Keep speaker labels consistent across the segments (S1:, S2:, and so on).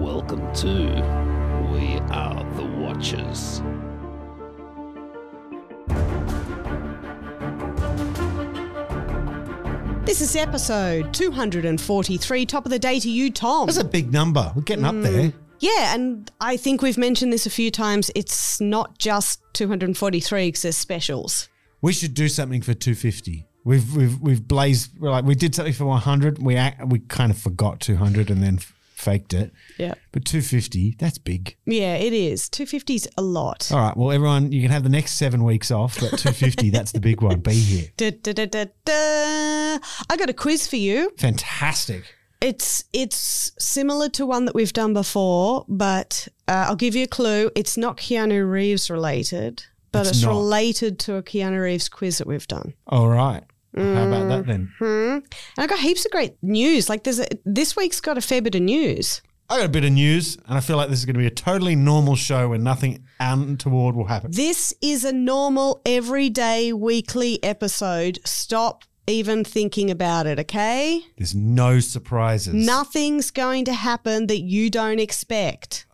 S1: Welcome to We Are the Watchers.
S2: This is episode 243, top of the day to you, Tom.
S3: That's a big number. We're getting up there.
S2: Yeah, and I think we've mentioned this a few times. It's not just 243 because there's specials.
S3: We should do something for 250. We've blazed, we did something for 100. We kind of forgot 200 and then faked it.
S2: Yeah.
S3: But 250, that's big.
S2: Yeah, it is. 250's a lot.
S3: All right. Well, everyone, you can have the next 7 weeks off, but 250, that's the big one. Be here.
S2: I got a quiz for you.
S3: Fantastic.
S2: It's similar to one that we've done before, but I'll give you a clue. It's not Keanu Reeves related, but it's
S3: not
S2: related to a Keanu Reeves quiz that we've done.
S3: All right. How about that then?
S2: And I got heaps of great news. Like this week's got a fair bit of news.
S3: I got a bit of news, and I feel like this is going to be a totally normal show where nothing untoward will happen.
S2: This is a normal, everyday, weekly episode. Stop even thinking about it, okay?
S3: There's no surprises.
S2: Nothing's going to happen that you don't expect.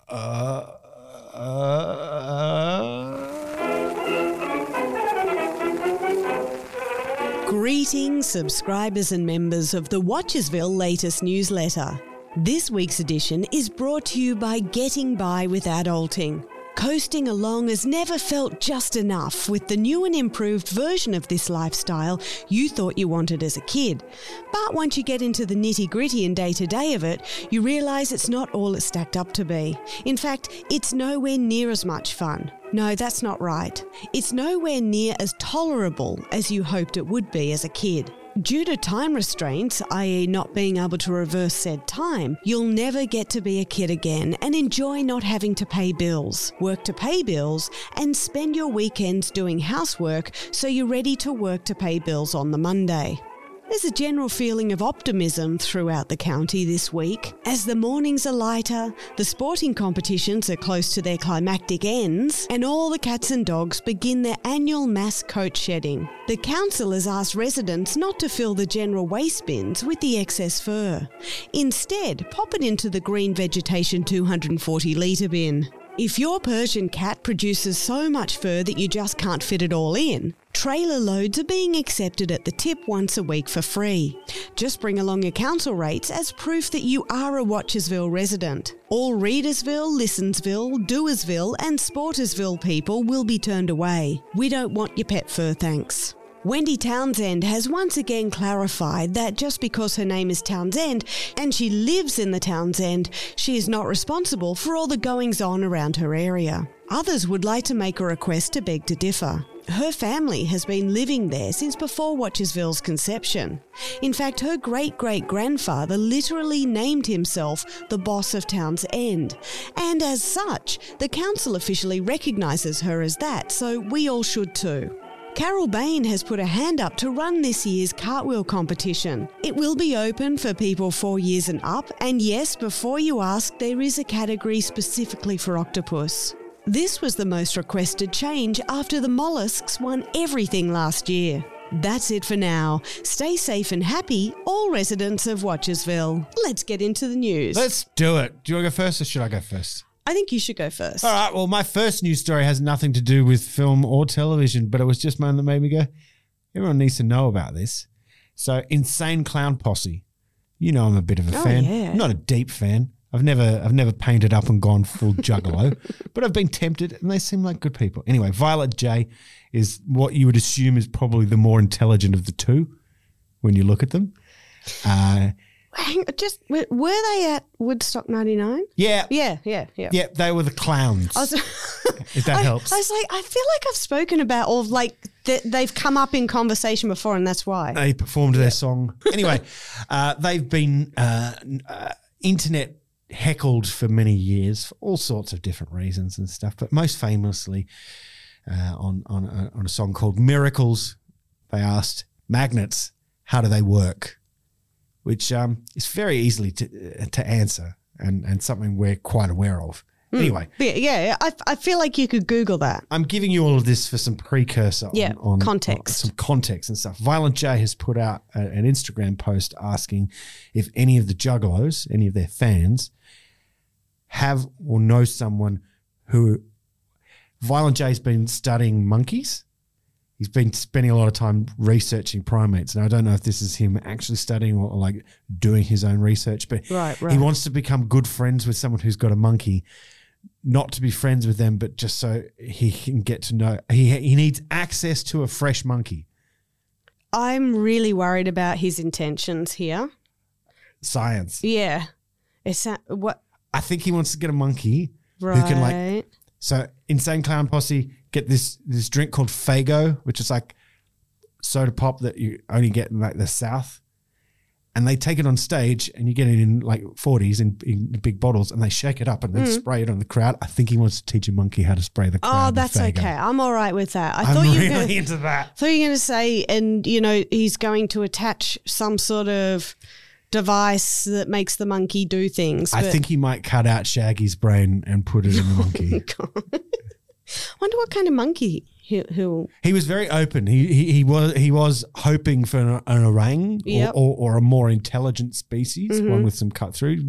S2: Greetings, subscribers and members of the Watchersville latest newsletter. This week's edition is brought to you by Getting By with Adulting. Coasting along has never felt just enough with the new and improved version of this lifestyle you thought you wanted as a kid. But once you get into the nitty-gritty and day-to-day of it, you realise it's not all it's stacked up to be. In fact, it's nowhere near as much fun. No, that's not right. It's nowhere near as tolerable as you hoped it would be as a kid. Due to time restraints, i.e. not being able to reverse said time, you'll never get to be a kid again and enjoy not having to pay bills, work to pay bills, and spend your weekends doing housework so you're ready to work to pay bills on the Monday. There's a general feeling of optimism throughout the county this week. As the mornings are lighter, the sporting competitions are close to their climactic ends, and all the cats and dogs begin their annual mass coat shedding. The council has asked residents not to fill the general waste bins with the excess fur. Instead, pop it into the green vegetation 240 litre bin. If your Persian cat produces so much fur that you just can't fit it all in, trailer loads are being accepted at the tip once a week for free. Just bring along your council rates as proof that you are a Watchersville resident. All Readersville, Listensville, Doersville and Sportersville people will be turned away. We don't want your pet fur, thanks. Wendy Townsend has once again clarified that just because her name is Townsend and she lives in the Townsend, she is not responsible for all the goings-on around her area. Others would like to make a request to beg to differ. Her family has been living there since before Watchersville's conception. In fact, her great-great-grandfather literally named himself the boss of Townsend, and as such, the council officially recognises her as that, so we all should too. Carol Bain has put a hand up to run this year's cartwheel competition. It will be open for people 4 years and up, and yes, before you ask, there is a category specifically for octopus. This was the most requested change after the mollusks won everything last year. That's it for now. Stay safe and happy, all residents of Watchersville. Let's get into the news.
S3: Let's do it. Do you want to go first or should I go first?
S2: I think you should go first.
S3: All right. Well, my first news story has nothing to do with film or television, but it was just one that made me go, everyone needs to know about this. So, Insane Clown Posse. You know I'm a bit of a fan.
S2: Yeah.
S3: I'm not a deep fan. I've never painted up and gone full juggalo, but I've been tempted and they seem like good people. Anyway, Violet J is what you would assume is probably the more intelligent of the two when you look at them.
S2: Were they at Woodstock 99?
S3: Yeah.
S2: Yeah.
S3: Yeah, they were the clowns. If that helps.
S2: I was like, I feel like I've spoken about, or like they've come up in conversation before, and that's why.
S3: They performed their song. Anyway, they've been internet heckled for many years for all sorts of different reasons and stuff, but most famously on a song called Miracles, they asked magnets, how do they work? Which is very easily to answer and something we're quite aware of. Anyway.
S2: Yeah, I feel like you could Google that.
S3: I'm giving you all of this for some precursor on
S2: context.
S3: Some context and stuff. Violent J has put out an Instagram post asking if any of the Juggalos, any of their fans, have or know someone who Violent J's been studying monkeys. He's been spending a lot of time researching primates. And I don't know if this is him actually studying or like doing his own research, but
S2: Right.
S3: he wants to become good friends with someone who's got a monkey, not to be friends with them, but just so he can get to know. He needs access to a fresh monkey.
S2: I'm really worried about his intentions here.
S3: Science.
S2: Yeah. It's what
S3: I think he wants to get a monkey
S2: right.
S3: who can like. So Insane Clown Posse get this drink called Faygo, which is like soda pop that you only get in like the South. And they take it on stage and you get it in like 40s in big bottles and they shake it up and then spray it on the crowd. I think he wants to teach a monkey how to spray the crowd.
S2: Oh, that's
S3: with Faygo.
S2: okay. I'm all right with that.
S3: I'm really into that.
S2: I thought you were going to say, and he's going to attach some sort of device that makes the monkey do things.
S3: I think he might cut out Shaggy's brain and put it in the monkey.
S2: Wonder what kind of monkey he'll.
S3: He was very open. He was hoping for an orang
S2: Yep.
S3: or a more intelligent species, one with some cut through.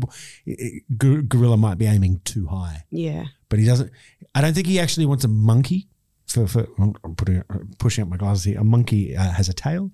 S3: Gorilla might be aiming too high,
S2: Yeah.
S3: but he doesn't. I don't think he actually wants a monkey. I'm pushing up my glasses here. A monkey has a tail.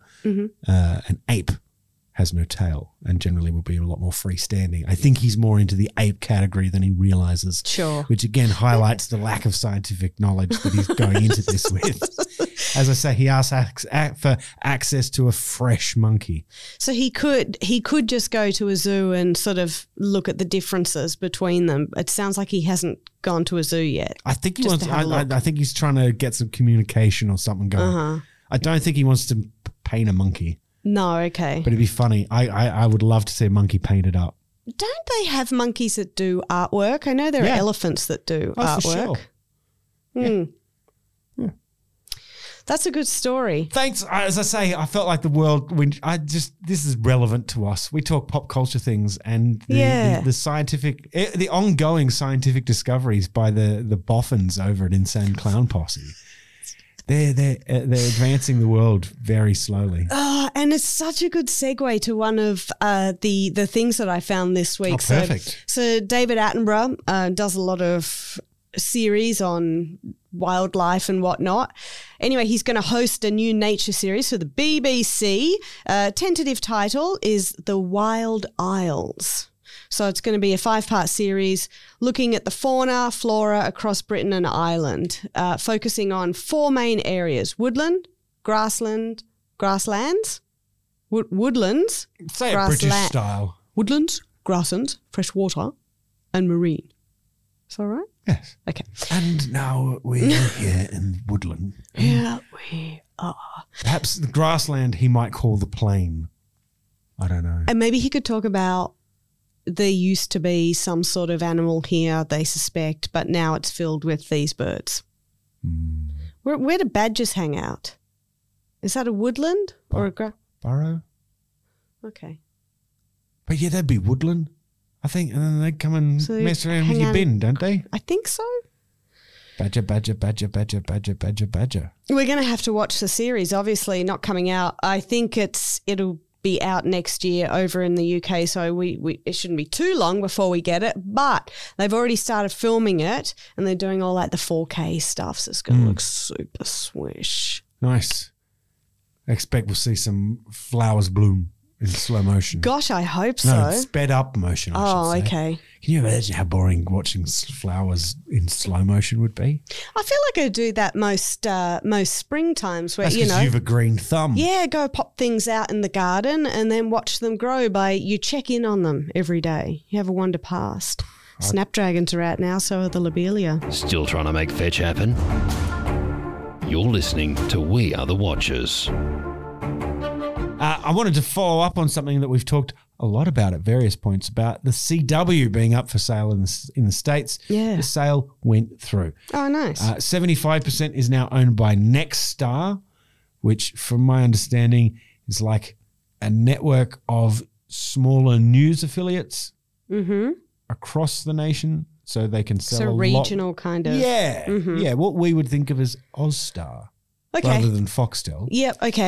S3: An ape has no tail and generally will be a lot more freestanding. I think he's more into the ape category than he realizes.
S2: Sure.
S3: Which again highlights the lack of scientific knowledge that he's going into this with. As I say, he asks for access to a fresh monkey.
S2: So he could just go to a zoo and sort of look at the differences between them. It sounds like he hasn't gone to a zoo yet.
S3: I think he
S2: Just
S3: wants.
S2: to have a look.
S3: I think he's trying to get some communication or something going. I don't think he wants to paint a monkey.
S2: No, okay.
S3: But it'd be funny. I would love to see a monkey painted up.
S2: Don't they have monkeys that do artwork? I know there
S3: Yeah.
S2: are elephants that do
S3: Oh, for
S2: artwork.
S3: sure.
S2: Yeah. That's a good story.
S3: Thanks. As I say, I felt like the world. This is relevant to us. We talk pop culture things, and the scientific, the ongoing scientific discoveries by the boffins over at Insane Clown Posse. They're advancing the world very slowly.
S2: Oh, and it's such a good segue to one of the things that I found this week.
S3: Oh, perfect.
S2: So David Attenborough does a lot of series on wildlife and whatnot. Anyway, he's going to host a new nature series for the BBC. Tentative title is The Wild Isles. So it's going to be a 5-part series looking at the fauna, flora across Britain and Ireland, focusing on 4 main areas: woodland, grasslands, woodlands,
S3: Say it British style.
S2: woodlands, grasslands, fresh water, and marine. Is that right?
S3: Yes.
S2: Okay.
S3: And now we're here in woodland.
S2: Here we are.
S3: Perhaps the grassland he might call the plain. I don't know.
S2: And maybe he could talk about there used to be some sort of animal here, they suspect, but now it's filled with these birds. Where do badgers hang out? Is that a woodland or a
S3: Burrow?
S2: Okay.
S3: But yeah, that'd be woodland, I think. And then they'd come and
S2: So
S3: mess around with
S2: hang
S3: your
S2: out-
S3: bin, don't they?
S2: I think so.
S3: Badger, badger, badger, badger, badger, badger, badger.
S2: We're going to have to watch the series, obviously not coming out. I think it'll be out next year over in the UK, so it shouldn't be too long before we get it, but they've already started filming it and they're doing all like the 4K stuff, so it's going to look super swish.
S3: Nice. I expect we'll see some flowers bloom in slow motion.
S2: Gosh, I hope
S3: No,
S2: so.
S3: sped up motion, I
S2: Oh,
S3: should say.
S2: okay.
S3: Can you imagine how boring watching flowers in slow motion would be?
S2: I feel like I do that most spring times where,
S3: That's because you have a green thumb.
S2: yeah, go pop things out in the garden and then watch them grow you check in on them every day. You have a wander past. Snapdragons are out now, so are the lobelia.
S1: Still trying to make fetch happen? You're listening to We Are the Watchers.
S3: I wanted to follow up on something that we've talked a lot about at various points about the CW being up for sale in the States.
S2: Yeah.
S3: The sale went through.
S2: Oh, nice.
S3: 75% is now owned by Nexstar, which from my understanding is like a network of smaller news affiliates across the nation so they can sell
S2: So
S3: a
S2: regional kind of.
S3: Yeah. Yeah, what we would think of as Ozstar
S2: Okay.
S3: rather than Foxtel.
S2: Yep, okay.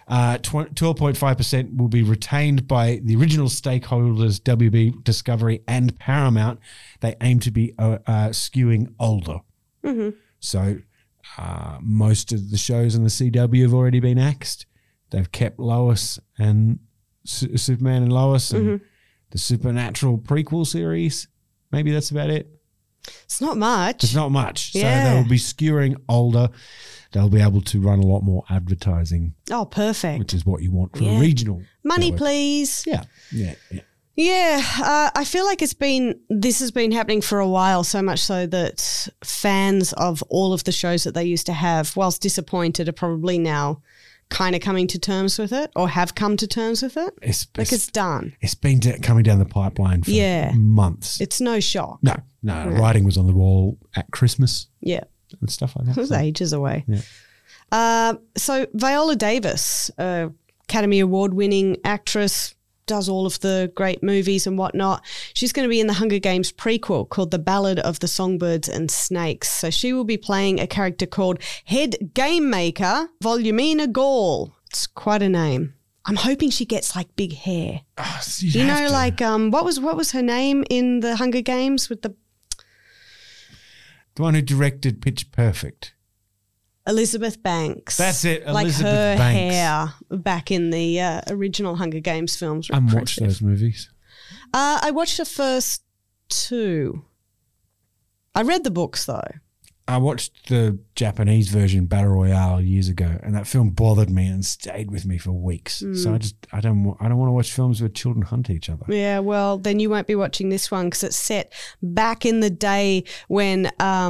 S3: 12.5% will be retained by the original stakeholders, WB, Discovery, and Paramount. They aim to be skewing older.
S2: Mm-hmm.
S3: So most of the shows in the CW have already been axed. They've kept Lois and Superman and Lois and the Supernatural prequel series. Maybe that's about it.
S2: It's not much.
S3: It's not much.
S2: Yeah.
S3: So they'll be skewing older. They'll be able to run a lot more advertising,
S2: Oh, perfect.
S3: which is what you want for
S2: Yeah.
S3: a regional
S2: Money,
S3: network.
S2: please.
S3: Yeah.
S2: Yeah, I feel like this has been happening for a while, so much so that fans of all of the shows that they used to have, whilst disappointed, are probably now kind of coming to terms with it or have come to terms with it. It's done.
S3: It's been coming down the pipeline for months.
S2: It's no shock.
S3: No, writing was on the wall at Christmas
S2: Yeah.
S3: and stuff like that.
S2: It was ages away.
S3: Yeah.
S2: So Viola Davis, Academy Award winning actress, does all of the great movies and whatnot. She's going to be in the Hunger Games prequel called The Ballad of the Songbirds and Snakes. So she will be playing a character called Head Game Maker Volumina Gall. It's quite a name. I'm hoping she gets like big hair.
S3: Oh,
S2: Like what was her name in the Hunger Games with the
S3: one who directed Pitch Perfect.
S2: Elizabeth Banks.
S3: That's it,
S2: Like
S3: Elizabeth
S2: her
S3: Banks.
S2: hair back in the original Hunger Games films.
S3: I watched those movies.
S2: I watched the first two. I read the books though.
S3: I watched the Japanese version, Battle Royale, years ago, and that film bothered me and stayed with me for weeks. So I don't want to watch films where children hunt each other.
S2: Yeah, well, then you won't be watching this one because it's set back in the day when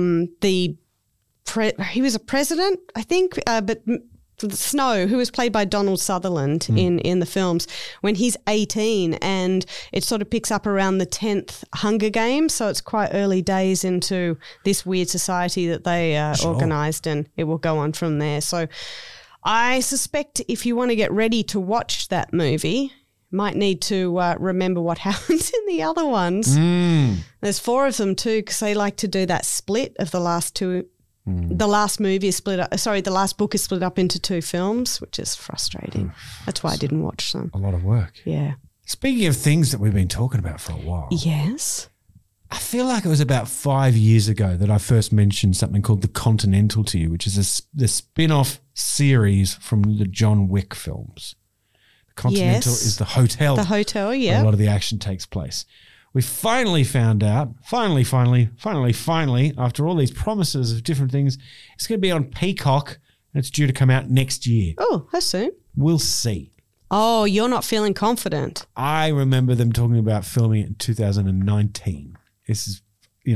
S2: he was a president, I think, but Snow, who was played by Donald Sutherland in the films, when he's 18, and it sort of picks up around the 10th Hunger Games, so it's quite early days into this weird society that they organised, and it will go on from there. So I suspect if you want to get ready to watch that movie, might need to remember what happens in the other ones. There's 4 of them too, because they like to do that split of the last two. The last movie is split up. The last book is split up into 2 films, which is frustrating. That's why I didn't watch them.
S3: A lot of work.
S2: Yeah.
S3: Speaking of things that we've been talking about for a while,
S2: Yes.
S3: I feel like it was about 5 years ago that I first mentioned something called The Continental to you, which is the spin-off series from the John Wick films. The Continental is the hotel.
S2: The hotel,
S3: where
S2: yeah.
S3: a lot of the action takes place. We finally found out, finally, after all these promises of different things, it's going to be on Peacock and it's due to come out next year.
S2: Oh, how soon?
S3: We'll see.
S2: Oh, you're not feeling confident.
S3: I remember them talking about filming it in 2019. This is,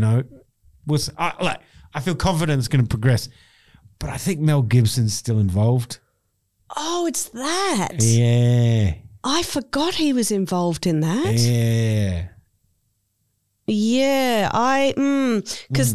S3: I feel confident it's going to progress, but I think Mel Gibson's still involved.
S2: Oh, it's that.
S3: Yeah.
S2: I forgot he was involved in that.
S3: Yeah.
S2: Yeah, because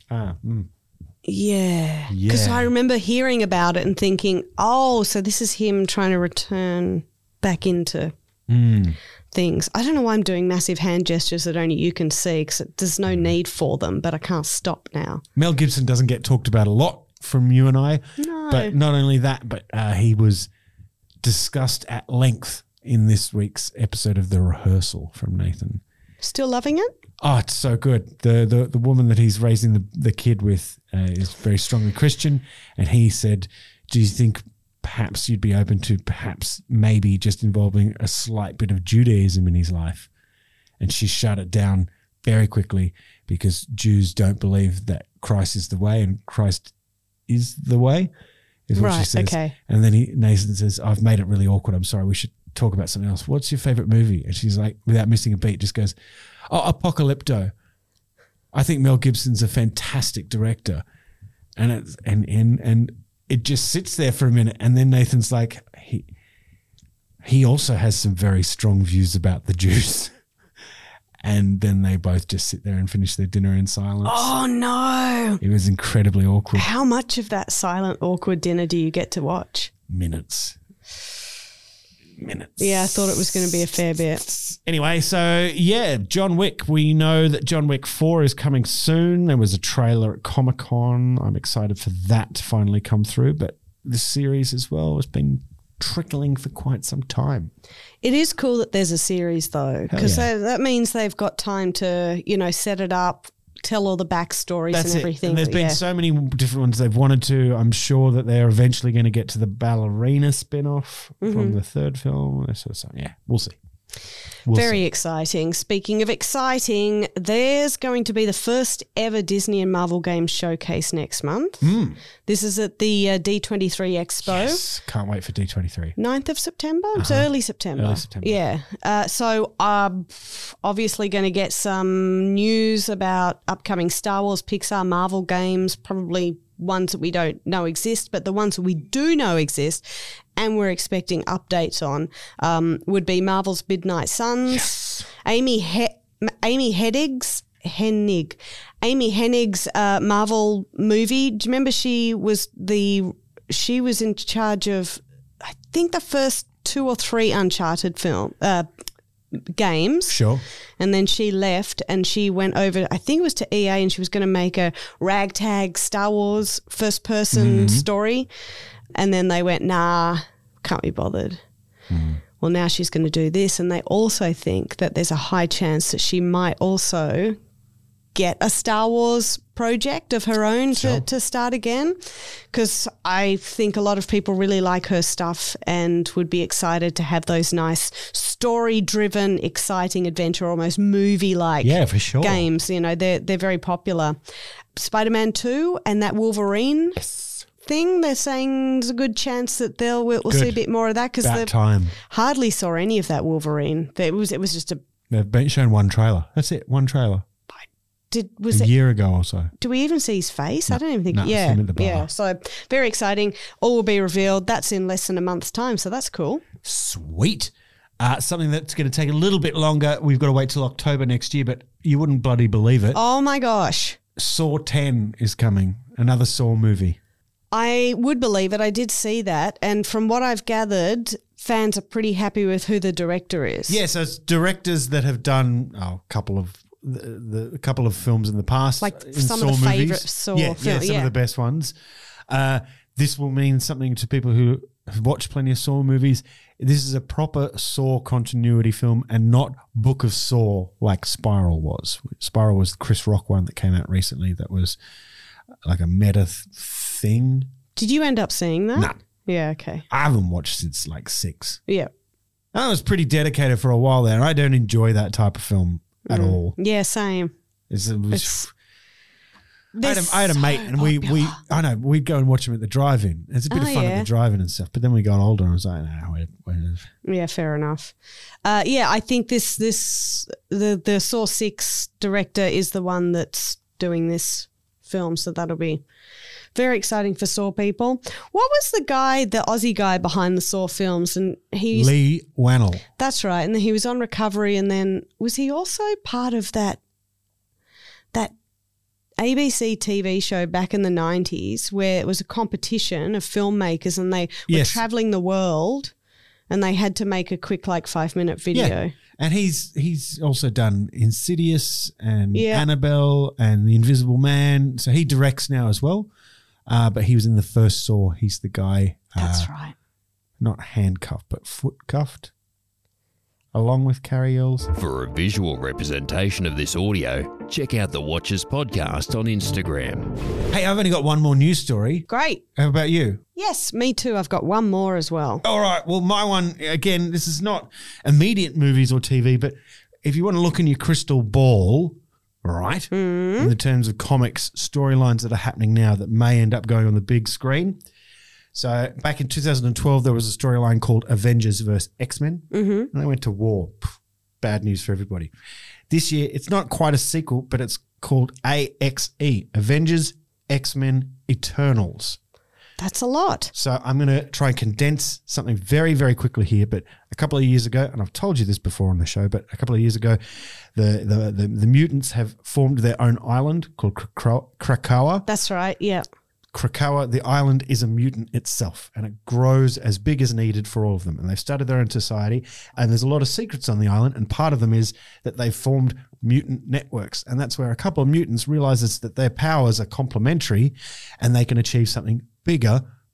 S2: I remember hearing about it and thinking, oh, so this is him trying to return back into things. I don't know why I'm doing massive hand gestures that only you can see because there's no need for them, but I can't stop now.
S3: Mel Gibson doesn't get talked about a lot from you and I.
S2: No.
S3: But not only that, but he was discussed at length in this week's episode of The Rehearsal from Nathan.
S2: Still loving it?
S3: Oh, it's so good. The woman that he's raising the kid with is very strongly Christian, and he said, do you think perhaps you'd be open to maybe just involving a slight bit of Judaism in his life? And she shut it down very quickly because Jews don't believe that Christ is the way and Christ is the way, is what she says.
S2: Okay.
S3: And then Nathan says, I've made it really awkward. I'm sorry. We should talk about something else. What's your favorite movie? And she's like, without missing a beat, just goes, oh, Apocalypto. I think Mel Gibson's a fantastic director. And it just sits there for a minute. And then Nathan's like, he also has some very strong views about the Jews. And then they both just sit there and finish their dinner in silence.
S2: Oh, no.
S3: It was incredibly awkward.
S2: How much of that silent, awkward dinner do you get to watch?
S3: Minutes.
S2: Yeah, I thought it was going to be a fair bit.
S3: Anyway, so yeah, John Wick. We know that John Wick 4 is coming soon. There was a trailer at Comic-Con. I'm excited for that to finally come through. But this series as well has been trickling for quite some time.
S2: It is cool that there's a series though, because
S3: yeah.
S2: that means they've got time to, set it up, tell all the backstories
S3: That's
S2: and everything.
S3: And there's been so many different ones they've wanted to. I'm sure that they're eventually going to get to the ballerina spin-off from the third film. So, yeah, we'll see.
S2: Very exciting. Speaking of exciting, there's going to be the first ever Disney and Marvel Games showcase next month. This is at the D23 Expo.
S3: Yes, can't wait for D23.
S2: 9th of September? It's early September.
S3: Early September.
S2: Yeah. So obviously going to get some news about upcoming Star Wars, Pixar, Marvel games, probably ones that we don't know exist, but the ones that we do know exist and we're expecting updates on would be Marvel's Midnight Suns,
S3: Yes.
S2: Amy Hennig's Marvel movie. Do you remember she was in charge of, I think, the first 2 or 3 Uncharted games.
S3: Sure.
S2: And then she left and she went over, I think it was to EA, and she was going to make a ragtag Star Wars first-person story. And then they went, nah, can't be bothered. Well, now she's going to do this. And they also think that there's a high chance that she might also get a Star Wars project of her own to start again, because I think a lot of people really like her stuff and would be excited to have those nice story-driven, exciting adventure, almost movie-like
S3: for sure.
S2: games. They're very popular. Spider-Man 2 and that Wolverine thing, they're saying there's a good chance that we'll see a bit more of that, because they hardly saw any of that Wolverine. It was just a...
S3: They've been shown one trailer. That's it, one trailer.
S2: Was
S3: a year ago or so.
S2: Do we even see his face?
S3: No,
S2: I don't even think.
S3: no, it's him at the bar.
S2: Yeah. So very exciting. All will be revealed. That's in less than a month's time. So that's cool.
S3: Sweet. Something that's going to take a little bit longer. We've got to wait till October next year, but you wouldn't bloody believe it.
S2: Oh my gosh.
S3: Saw 10 is coming. Another Saw movie.
S2: I would believe it. I did see that, and from what I've gathered, fans are pretty happy with who the director is.
S3: Yeah, so it's directors that have done a couple of films in the past,
S2: like
S3: in
S2: some
S3: Saw
S2: of the
S3: movies.
S2: favourite Saw films.
S3: Yeah, some of the best ones. This will mean something to people who have watched plenty of Saw movies. This is a proper Saw continuity film and not Book of Saw like Spiral was. Spiral was the Chris Rock one that came out recently that was like a meta thing.
S2: Did you end up seeing that?
S3: No.
S2: Yeah, okay.
S3: I haven't watched since like 6.
S2: Yeah.
S3: I was pretty dedicated for a while there, and I don't enjoy that type of film at all.
S2: Yeah, same.
S3: I had a mate, and we'd go and watch him at the drive-in. It's a bit of fun at the drive-in and stuff. But then we got older, and I was like,
S2: Yeah, fair enough. I think the Saw 6 director is the one that's doing this film, so that'll be very exciting for Saw people. What was the Aussie guy behind the Saw films? And
S3: Lee Wannell.
S2: That's right. And he was on recovery, and then was he also part of that ABC TV show back in the 90s where it was a competition of filmmakers and they were traveling the world and they had to make a quick 5-minute video.
S3: Yeah. And he's also done Insidious and Annabelle and The Invisible Man. So he directs now as well. But he was in the first Saw. He's the guy.
S2: That's right.
S3: Not handcuffed, but foot cuffed. Along with Carrie Ells.
S1: For a visual representation of this audio, check out the Watchers podcast on Instagram.
S3: Hey, I've only got one more news story.
S2: Great.
S3: How about you?
S2: Yes, me too. I've got one more as well.
S3: All right. Well, my one, again, this is not immediate movies or TV, but if you want to look in your crystal ball, right, in the terms of comics, storylines that are happening now that may end up going on the big screen. So back in 2012, there was a storyline called Avengers vs. X-Men, and they went to war. Bad news for everybody. This year, it's not quite a sequel, but it's called AXE, Avengers X-Men Eternals.
S2: That's a lot.
S3: So I'm going to try and condense something very, very quickly here. But a couple of years ago, and I've told you this before on the show, but a couple of years ago, the mutants have formed their own island called Krakoa.
S2: That's right, yeah.
S3: Krakoa, the island, is a mutant itself, and it grows as big as needed for all of them. And they've started their own society, and there's a lot of secrets on the island, and part of them is that they've formed mutant networks. And that's where a couple of mutants realizes that their powers are complementary and they can achieve something bigger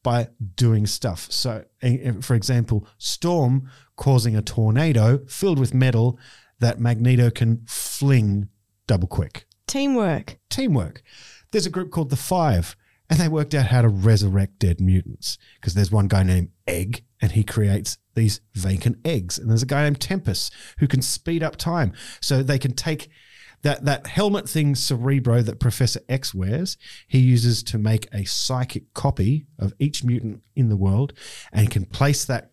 S3: by doing stuff. So, for example, Storm causing a tornado filled with metal that Magneto can fling double quick.
S2: Teamwork.
S3: There's a group called the Five, and they worked out how to resurrect dead mutants because there's one guy named Egg, and he creates these vacant eggs. And there's a guy named Tempest who can speed up time. So they can take that helmet thing, Cerebro, that Professor X wears, he uses to make a psychic copy of each mutant in the world, and he can place that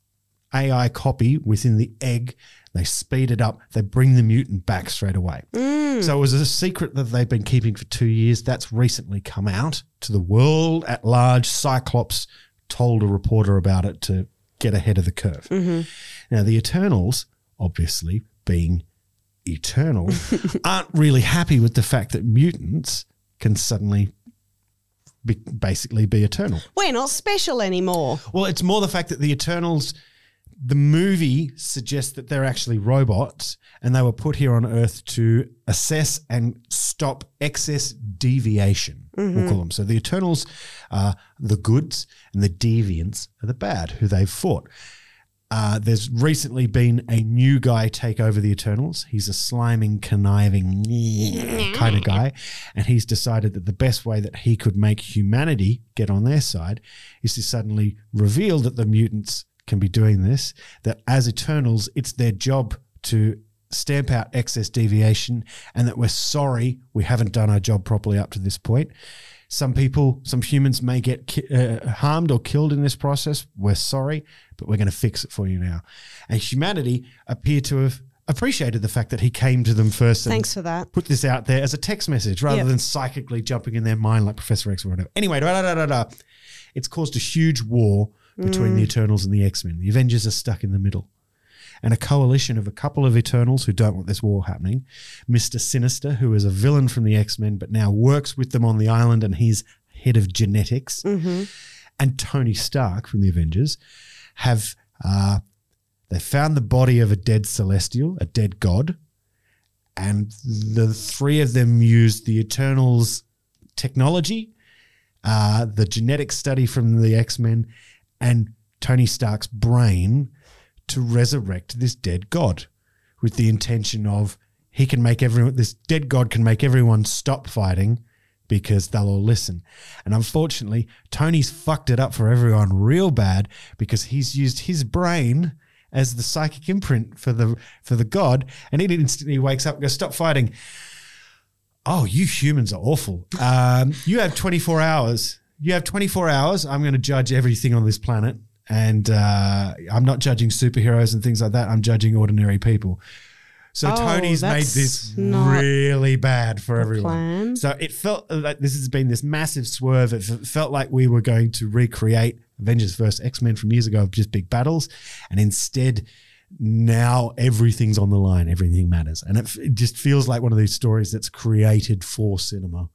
S3: AI copy within the egg. They speed it up. They bring the mutant back straight away. So it was a secret that they've been keeping for 2 years. That's recently come out to the world at large. Cyclops told a reporter about it to get ahead of the curve. Now, the Eternals, obviously being eternal, aren't really happy with the fact that mutants can suddenly basically be eternal.
S2: We're not special anymore.
S3: Well, it's more the fact that the Eternals, the movie suggests that they're actually robots and they were put here on Earth to assess and stop excess deviation, we'll call them. So the Eternals are the goods and the deviants are the bad, who they've fought. There's recently been a new guy take over the Eternals. He's a sliming, conniving kind of guy, and he's decided that the best way that he could make humanity get on their side is to suddenly reveal that the mutants can be doing this, that as Eternals, it's their job to stamp out excess deviation, and that we're sorry we haven't done our job properly up to this point. Some people, some humans may get harmed or killed in this process. We're sorry, but we're going to fix it for you now. And humanity appear to have appreciated the fact that he came to them first and
S2: Thanks for that.
S3: put this out there as a text message rather than psychically jumping in their mind like Professor X or whatever. Anyway, it's caused a huge war between the Eternals and the X-Men. The Avengers are stuck in the middle. And a coalition of a couple of Eternals who don't want this war happening, Mr. Sinister, who is a villain from the X-Men but now works with them on the island and he's head of genetics, and Tony Stark from the Avengers, have they found the body of a dead Celestial, a dead god, and the three of them used the Eternals' technology, the genetic study from the X-Men, and Tony Stark's brain to resurrect this dead god with the intention of this dead god can make everyone stop fighting because they'll all listen. And unfortunately, Tony's fucked it up for everyone real bad because he's used his brain as the psychic imprint for the god, and he instantly wakes up and goes, stop fighting. Oh, you humans are awful. You have 24 hours. I'm going to judge everything on this planet. And I'm not judging superheroes and things like that. I'm judging ordinary people. So Tony's made this really bad for everyone.
S2: Plan.
S3: So it felt like this has been this massive swerve. It felt like we were going to recreate Avengers vs. X-Men from years ago of just big battles. And instead, now everything's on the line. Everything matters. And it just feels like one of these stories that's created for cinema.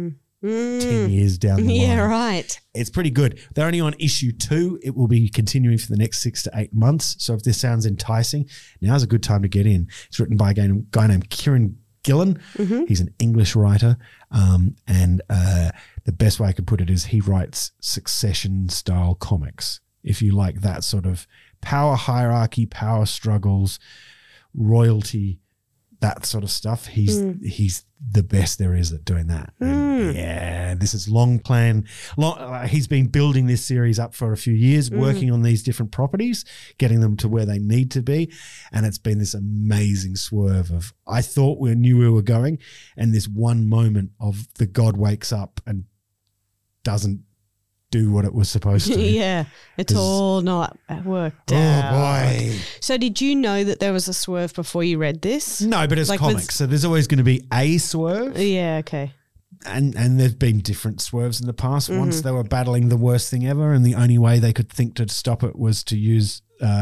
S3: 10 years down the line.
S2: Yeah, right.
S3: It's pretty good. They're only on issue 2. It will be continuing for the next 6 to 8 months. So if this sounds enticing, now's a good time to get in. It's written by a guy named Kieran Gillen. He's an English writer. And the best way I could put it is he writes Succession-style comics. If you like that sort of power hierarchy, power struggles, royalty, that sort of stuff, he's the best there is at doing that. And yeah, this is long plan. He's been building this series up for a few years, working on these different properties, getting them to where they need to be. And it's been this amazing swerve of, I thought we knew where we were going, and this one moment of the god wakes up and doesn't do what it was supposed to.
S2: Yeah, it's all not worked out.
S3: Oh, boy.
S2: So did you know that there was a swerve before you read this?
S3: No, but it's comics, so there's always going to be a swerve.
S2: Yeah, okay.
S3: And there's been different swerves in the past. Once they were battling the worst thing ever, and the only way they could think to stop it was to use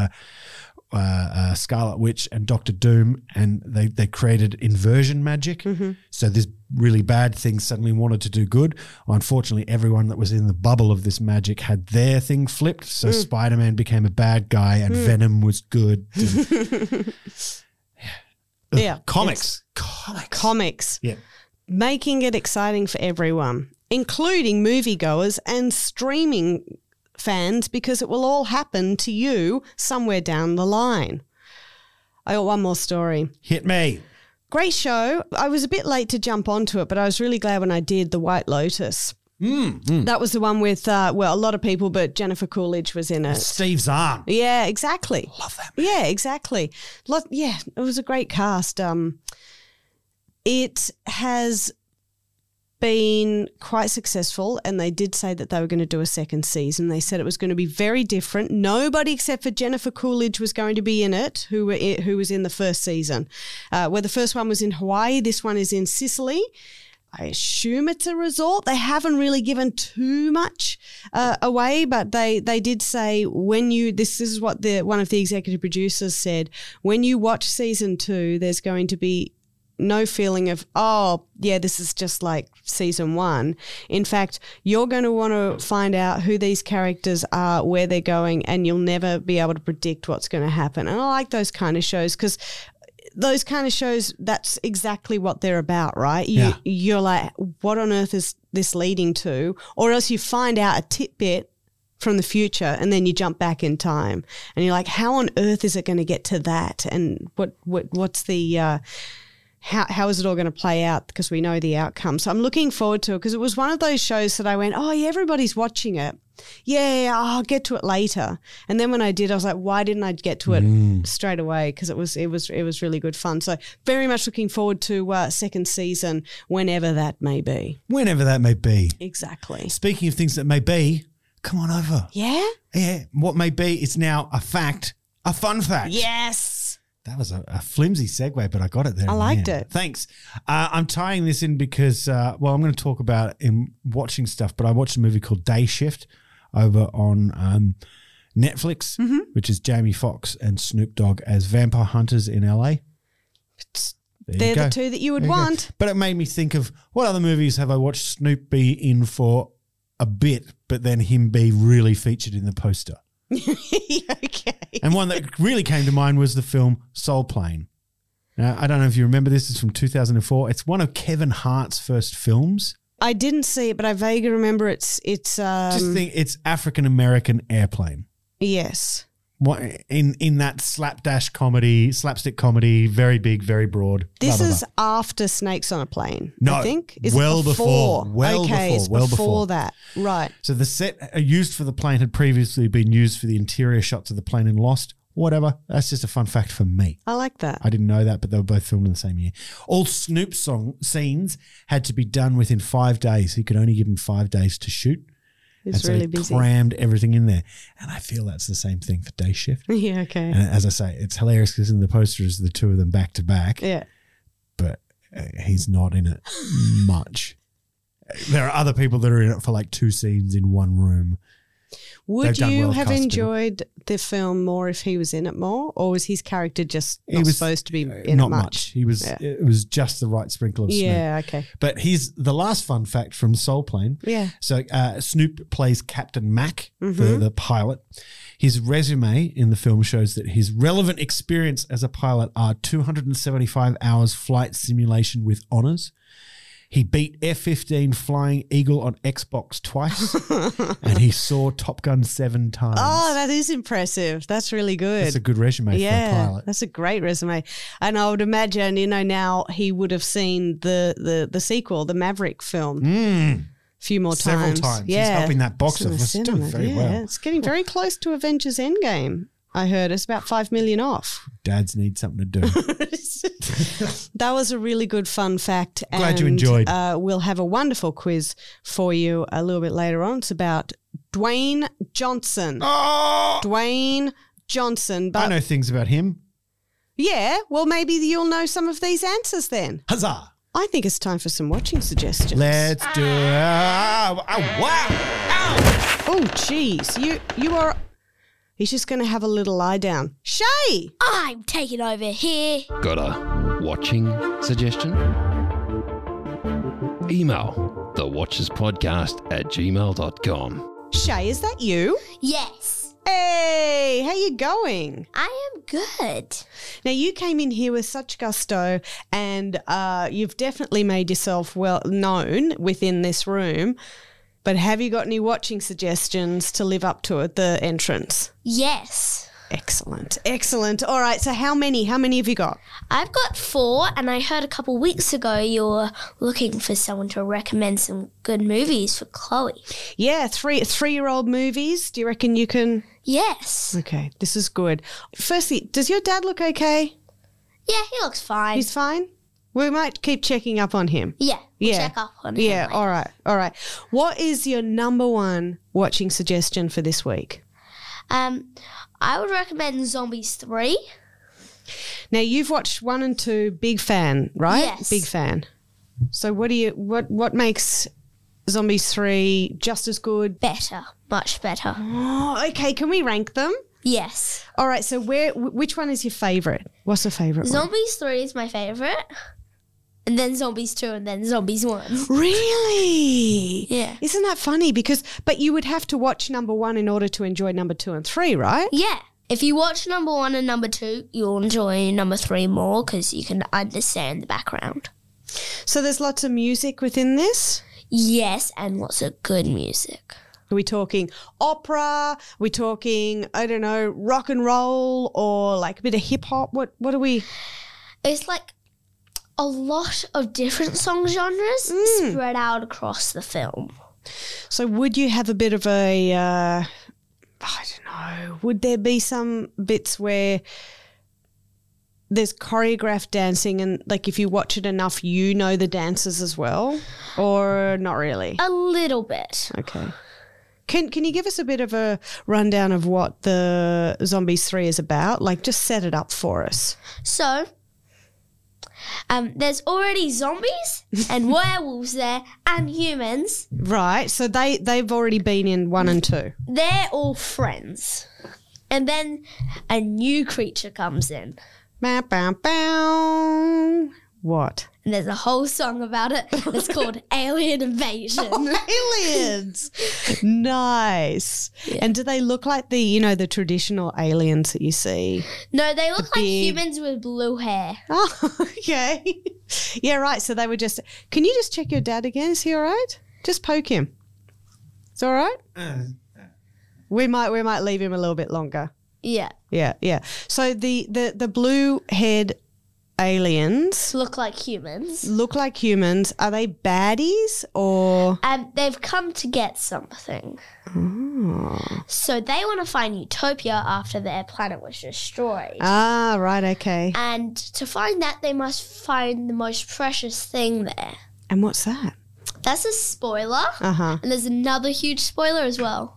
S3: Scarlet Witch and Doctor Doom, and they created inversion magic. So this really bad thing suddenly wanted to do good. Unfortunately, everyone that was in the bubble of this magic had their thing flipped. So Spider-Man became a bad guy and Venom was good.
S2: Yeah.
S3: Comics.
S2: Comics.
S3: Yeah.
S2: Making it exciting for everyone, including moviegoers and streaming fans, because it will all happen to you somewhere down the line. I got one more story.
S3: Hit me.
S2: Great show. I was a bit late to jump onto it, but I was really glad when I did. The White Lotus. That was the one with, a lot of people, but Jennifer Coolidge was in it.
S3: Steve Zahn.
S2: Yeah, exactly.
S3: Love that man.
S2: Yeah, exactly. Yeah, it was a great cast. It has been quite successful, and they did say that they were going to do a second season. They said it was going to be very different. Nobody except for Jennifer Coolidge was going to be in it, who was in the first season. Where the first one was in Hawaii, this one is in Sicily. I assume it's a resort. They haven't really given too much away, but they did say this is what one of the executive producers said, when you watch season 2, there's going to be no feeling of, oh, yeah, this is just like season 1. In fact, you're going to want to find out who these characters are, where they're going, and you'll never be able to predict what's going to happen. And I like those kind of shows because those kind of shows, that's exactly what they're about, right? You're like, what on earth is this leading to? Or else you find out a tidbit from the future and then you jump back in time and you're like, how on earth is it going to get to that? And what's the how is it all going to play out, because we know the outcome. So I'm looking forward to it, because it was one of those shows that I went, oh, yeah, everybody's watching it. Yeah, I'll get to it later. And then when I did, I was like, why didn't I get to it straight away? Because it was really good fun. So very much looking forward to second season, whenever that may be.
S3: Whenever that may be.
S2: Exactly.
S3: Speaking of things that may be, come on over.
S2: Yeah?
S3: Yeah. What may be is now a fact, a fun fact.
S2: Yes.
S3: That was a flimsy segue, but I got it there.
S2: I liked it.
S3: Thanks. I'm tying this in because, I'm going to talk about in watching stuff, but I watched a movie called Day Shift over on Netflix, which is Jamie Foxx and Snoop Dogg as vampire hunters in LA.
S2: They're the two that you would want.
S3: But it made me think of, what other movies have I watched Snoop be in for a bit, but then him be really featured in the poster?
S2: Okay.
S3: And one that really came to mind was the film Soul Plane. Now, I don't know if you remember this. It's from 2004. It's one of Kevin Hart's first films.
S2: I didn't see it, but I vaguely remember it's
S3: just think it's African-American airplane.
S2: Yes.
S3: What in that slapstick comedy, very big, very broad.
S2: This
S3: blah, blah,
S2: is
S3: blah.
S2: after Snakes on a Plane,
S3: no,
S2: I think. Is
S3: well
S2: it before?
S3: Well before
S2: that. Right.
S3: So the set used for the plane had previously been used for the interior shots of the plane in Lost. Whatever. That's just a fun fact for me.
S2: I like that.
S3: I didn't know that, but they were both filmed in the same year. All Snoop song scenes had to be done within 5 days. He could only give him 5 days to shoot.
S2: It's really busy.
S3: Crammed everything in there. And I feel that's the same thing for Day Shift.
S2: Yeah, okay.
S3: And as I say, it's hilarious because in the poster is the two of them back to back.
S2: Yeah.
S3: But he's not in it much. There are other people that are in it for like 2 scenes in one room.
S2: Would you have enjoyed the film more if he was in it more, or was his character just not supposed to be in it much?
S3: He was. Yeah. It was just the right sprinkle of Snoop.
S2: Yeah, okay.
S3: But here's the last fun fact from Soul Plane.
S2: Yeah.
S3: So Snoop plays Captain Mac, the pilot. His resume in the film shows that his relevant experience as a pilot are 275 hours flight simulation with honors. He beat F-15 Flying Eagle on Xbox twice, and he saw Top Gun 7 times.
S2: Oh, that is impressive. That's really good.
S3: That's a good resume for a pilot.
S2: That's a great resume. And I would imagine, now he would have seen the sequel, the Maverick film. A few more times.
S3: Several times.
S2: Yeah.
S3: He's helping that box office. It's doing very well.
S2: It's getting very close to Avengers Endgame. I heard it's about 5 million off.
S3: Dads need something to do.
S2: That was a really good fun fact.
S3: Glad you enjoyed.
S2: We'll have a wonderful quiz for you a little bit later on. It's about Dwayne Johnson.
S3: Oh!
S2: Dwayne Johnson. But
S3: I know things about him.
S2: Yeah, well, maybe you'll know some of these answers then.
S3: Huzzah!
S2: I think it's time for some watching suggestions.
S3: Let's do it. Wow. Ow.
S2: Oh, jeez. You are... He's just going to have a little lie down. Shay!
S4: I'm taking over here.
S1: Got a watching suggestion? Email thewatcherspodcast@gmail.com.
S2: Shay, is that you?
S4: Yes.
S2: Hey, how you going?
S4: I am good.
S2: Now, you came in here with such gusto and you've definitely made yourself well known within this room. But have you got any watching suggestions to live up to at the entrance?
S4: Yes.
S2: Excellent. Excellent. All right. So how many have you got?
S4: I've got 4, and I heard a couple weeks ago you were looking for someone to recommend some good movies for Chloe.
S2: Yeah, three-year-old movies. Do you reckon you can?
S4: Yes.
S2: Okay, this is good. Firstly, does your dad look okay?
S4: Yeah, he looks fine.
S2: He's fine? We might keep checking up on him.
S4: Yeah, we'll
S2: Yeah.
S4: check up on him.
S2: Yeah,
S4: later.
S2: all right. What is your number one watching suggestion for this week?
S4: I would recommend Zombies 3.
S2: Now, you've watched 1 and 2, big fan, right?
S4: Yes.
S2: Big fan. So what makes Zombies 3 just as good?
S4: Better. Much better.
S2: Oh, okay. Can we rank them?
S4: Yes.
S2: All right. So which one is your favourite? What's the favourite one?
S4: Zombies 3 is my favourite. And then Zombies 2 and then Zombies 1.
S2: Really?
S4: Yeah.
S2: Isn't that funny? But you would have to watch number 1 in order to enjoy number 2 and 3, right?
S4: Yeah. If you watch number 1 and number 2, you'll enjoy number 3 more because you can understand the background.
S2: So there's lots of music within this.
S4: Yes, and lots of good music.
S2: Are we talking opera? Are we talking, I don't know, rock and roll or like a bit of hip hop? What are we?
S4: It's like a lot of different song genres spread out across the film.
S2: So would you have a bit of a, I don't know, would there be some bits where there's choreographed dancing and like if you watch it enough, you know the dances as well or not really?
S4: A little bit.
S2: Okay. Can you give us a bit of a rundown of what the Zombies 3 is about? Like just set it up for us.
S4: So, there's already zombies and werewolves there and humans.
S2: Right. So they've already been in 1 and 2.
S4: They're all friends. And then a new creature comes in.
S2: Bow, bow, bow. What?
S4: And there's a whole song about it. It's called Alien Invasion.
S2: Aliens. Nice.
S4: Yeah.
S2: And do they look like the traditional aliens that you see?
S4: No, they look like
S2: big-
S4: humans with blue hair.
S2: Oh, okay. Yeah, right. So they were just. Can you just check your dad again? Is he all right? Just poke him. It's all right. We might leave him a little bit longer.
S4: Yeah.
S2: Yeah. So the blue-haired aliens
S4: Look like humans.
S2: look like humans. Are they baddies or?
S4: They've come to get something.
S2: Oh.
S4: So they want to find Utopia after their planet was destroyed.
S2: Ah, right. Okay.
S4: And to find that, they must find the most precious thing there.
S2: And what's that?
S4: That's a spoiler.
S2: Uh-huh.
S4: And there's another huge spoiler as well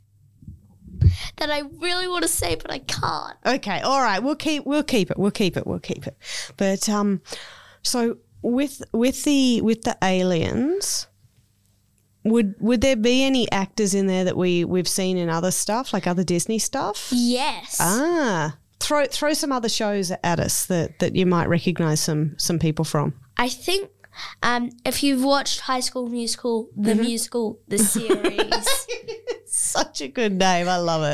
S4: that I really want to say, but I can't.
S2: Okay. All right. We'll keep it. But so with the aliens, would there be any actors in there that we've seen in other stuff, like other Disney stuff?
S4: Yes.
S2: Ah. Throw some other shows at us that you might recognise some people from.
S4: I think if you've watched High School Musical, the musical, the series,
S2: Such a good name. I love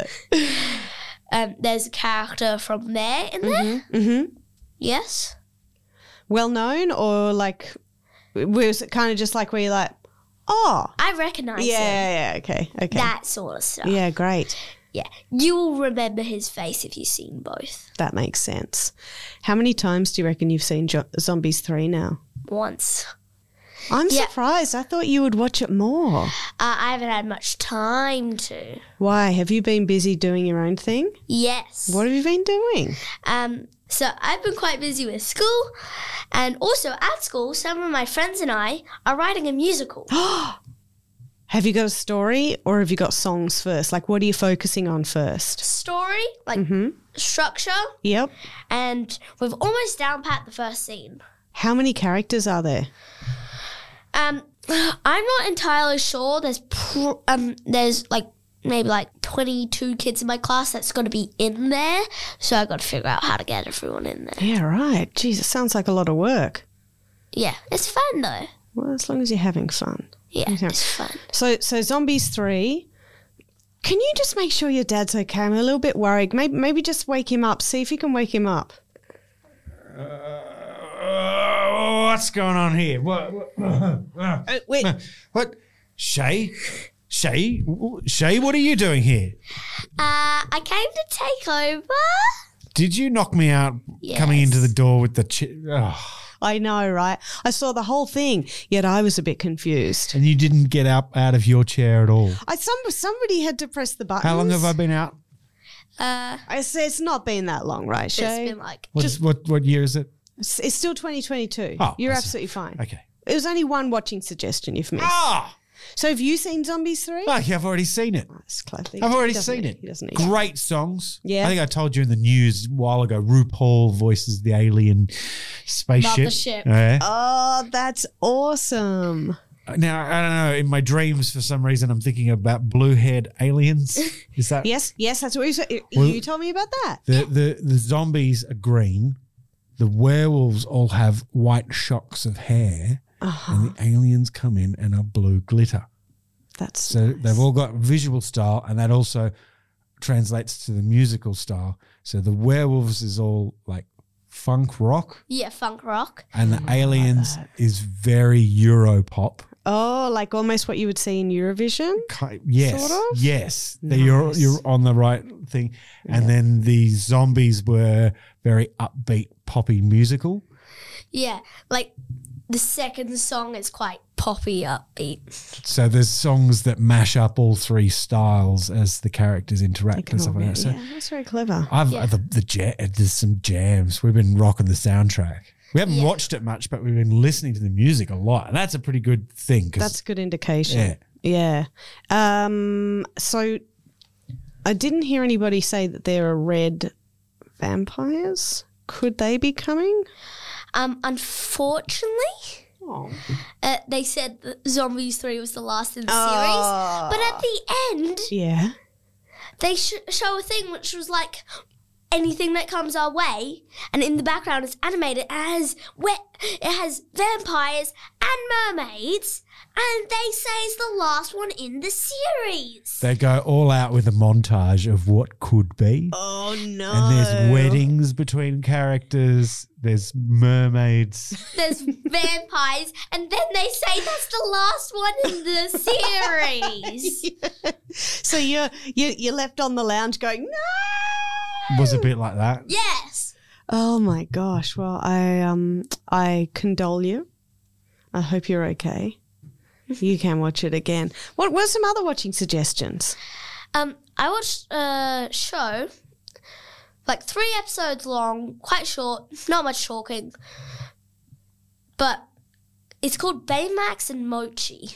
S2: it.
S4: there's a character from there in there.
S2: Mm-hmm.
S4: Yes.
S2: Well known or like was it kind of just like where you're like, oh,
S4: I recognise him.
S2: yeah, okay.
S4: That sort of stuff.
S2: Yeah, great.
S4: Yeah. You will remember his face if you've seen both.
S2: That makes sense. How many times do you reckon you've seen Zombies 3 now?
S4: Once.
S2: I'm
S4: Yeah.
S2: surprised. I thought you would watch it more.
S4: I haven't had much time to.
S2: Why? Have you been busy doing your own thing?
S4: Yes.
S2: What have you been doing?
S4: So I've been quite busy with school, and also at school, some of my friends and I are writing a musical.
S2: Have you got a story or have you got songs first? Like, what are you focusing on first?
S4: Story, like structure,
S2: Yep.
S4: and we've almost down pat the first scene.
S2: How many characters are there?
S4: I'm not entirely sure. There's like maybe like 22 kids in my class that's got to be in there, so I got to figure out how to get everyone in there.
S2: Yeah, right. Jeez, it sounds like a lot of work.
S4: Yeah, it's fun though.
S2: Well, as long as you're having fun.
S4: Yeah,
S2: Okay.
S4: it's fun.
S2: So Zombies 3, can you just make sure your dad's okay? I'm a little bit worried. Maybe just wake him up. See if you can wake him up.
S3: What's going on here? What?
S2: Wait.
S3: What? Shay, what are you doing here?
S4: I came to take over.
S3: Did you knock me out
S4: Yes.
S3: coming into the door with the
S2: I know, right? I saw the whole thing, yet I was a bit confused.
S3: and you didn't get up out of your chair at all?
S2: Somebody had to press the buttons.
S3: How long have I been out?
S2: I say it's not been that long, right,
S4: It's
S2: Shay?
S4: been like
S3: What year is it?
S2: It's still 2022.
S3: Oh,
S2: You're
S3: I see.
S2: absolutely fine.
S3: Okay.
S2: It was only one watching suggestion you've missed.
S3: Ah!
S2: So have you seen Zombies 3?
S3: Okay, I've already seen it.
S2: That's clever.
S3: I've already
S2: He doesn't
S3: seen
S2: need-
S3: it.
S2: He doesn't need
S3: Great songs.
S2: Yeah.
S3: I think I told you in the news a while ago, RuPaul voices the alien spaceship.
S4: Mothership.
S3: Yeah.
S2: Oh, that's awesome.
S3: Now, I don't know, in my dreams, for some reason, I'm thinking about blue-haired aliens. Is that
S2: Yes, that's what you said.
S3: Well-
S2: You told me about that.
S3: the zombies are green, the werewolves all have white shocks of hair, and the aliens come in and are blue glitter.
S2: That's
S3: So they've all got visual style, and that also translates to the musical style. So the werewolves is all like funk rock,
S4: yeah, funk rock.
S3: and the aliens is very Euro pop.
S2: Oh, like almost what you would see in Eurovision?
S3: Yes,
S2: Sort of?
S3: yes,
S2: Nice.
S3: you're on the right thing. And then the zombies were very upbeat, poppy musical.
S4: Yeah, like the second song is quite poppy, upbeat.
S3: So there's songs that mash up all three styles as the characters interact and stuff like that. So
S2: Yeah, that's very clever.
S3: there's some jams. We've been rocking the soundtrack. We haven't watched it much, but we've been listening to the music a lot, and that's a pretty good thing.
S2: That's a good indication. Yeah. So I didn't hear anybody say that there are red vampires. Could they be coming?
S4: Unfortunately,
S2: Oh.
S4: they said that Zombies 3 was the last in the
S2: Oh.
S4: series. But at the end,
S2: Yeah.
S4: they show a thing which was like anything that comes our way, and in the background it's animated as it has vampires and mermaids, and they say it's the last one in the series.
S3: They go all out with a montage of what could be.
S2: Oh, no.
S3: And there's weddings between characters. There's mermaids.
S4: There's vampires, and then they say that's the last one in the series.
S2: So you're left on the lounge going, no!
S3: Was a bit like that.
S4: Yes.
S2: Oh, my gosh. Well, I condole you. I hope you're okay. You can watch it again. What were some other watching suggestions?
S4: I watched a show, like 3 episodes long, quite short, not much talking, but it's called Baymax and Mochi.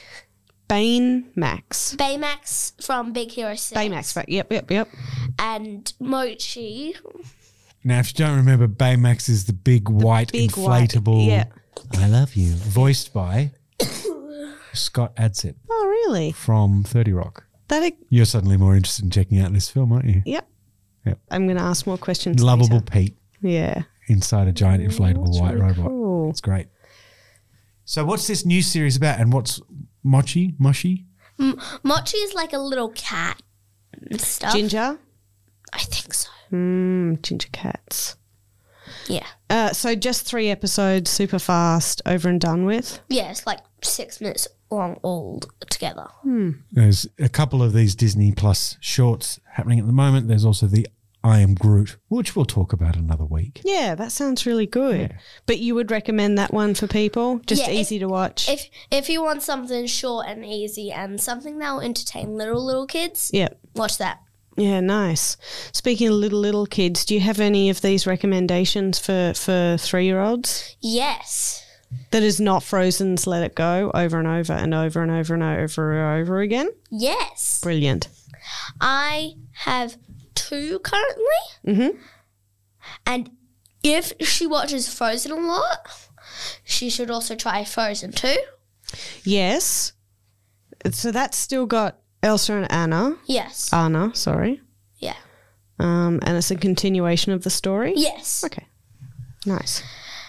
S2: Baymax.
S4: Baymax from Big Hero 6.
S2: Baymax, right. Yep.
S4: And Mochi.
S3: Now, if you don't remember, Baymax is the big white
S2: big white-
S3: inflatable.
S2: yeah.
S3: I love you. Voiced by Scott Adsit
S2: Oh, really?
S3: from 30 Rock. You're suddenly more interested in checking out this film, aren't you?
S2: Yep.
S3: Yep.
S2: I'm going to ask more questions
S3: Lovable
S2: later.
S3: Pete
S2: Yeah.
S3: inside a giant inflatable
S2: that's
S3: white
S2: really
S3: robot.
S2: cool.
S3: It's great. So what's this new series about, and what's Mochi?
S4: Mochi is like a little cat and stuff.
S2: Ginger?
S4: I think so.
S2: Ginger cats.
S4: Yeah.
S2: So just 3 episodes, super fast, over and done with.
S4: Yeah, it's like 6 minutes long all together.
S3: There's a couple of these Disney Plus shorts happening at the moment. There's also the I Am Groot, which we'll talk about another week.
S2: Yeah, that sounds really good. But you would recommend that one for people? Just
S4: Yeah,
S2: easy to watch?
S4: If you want something short and easy and something that will entertain little kids,
S2: Yep.
S4: watch that.
S2: Yeah, nice. Speaking of little kids, do you have any of these recommendations for 3-year-olds?
S4: Yes.
S2: That is not Frozen's Let It Go over and over and over and over and over and over again?
S4: Yes.
S2: Brilliant.
S4: I have 2 currently.
S2: Mm-hmm.
S4: And if she watches Frozen a lot, she should also try Frozen 2.
S2: Yes. So that's still got Elsa and Anna.
S4: Yes.
S2: Anna, sorry.
S4: Yeah.
S2: And it's a continuation of the story?
S4: Yes.
S2: Okay. Nice.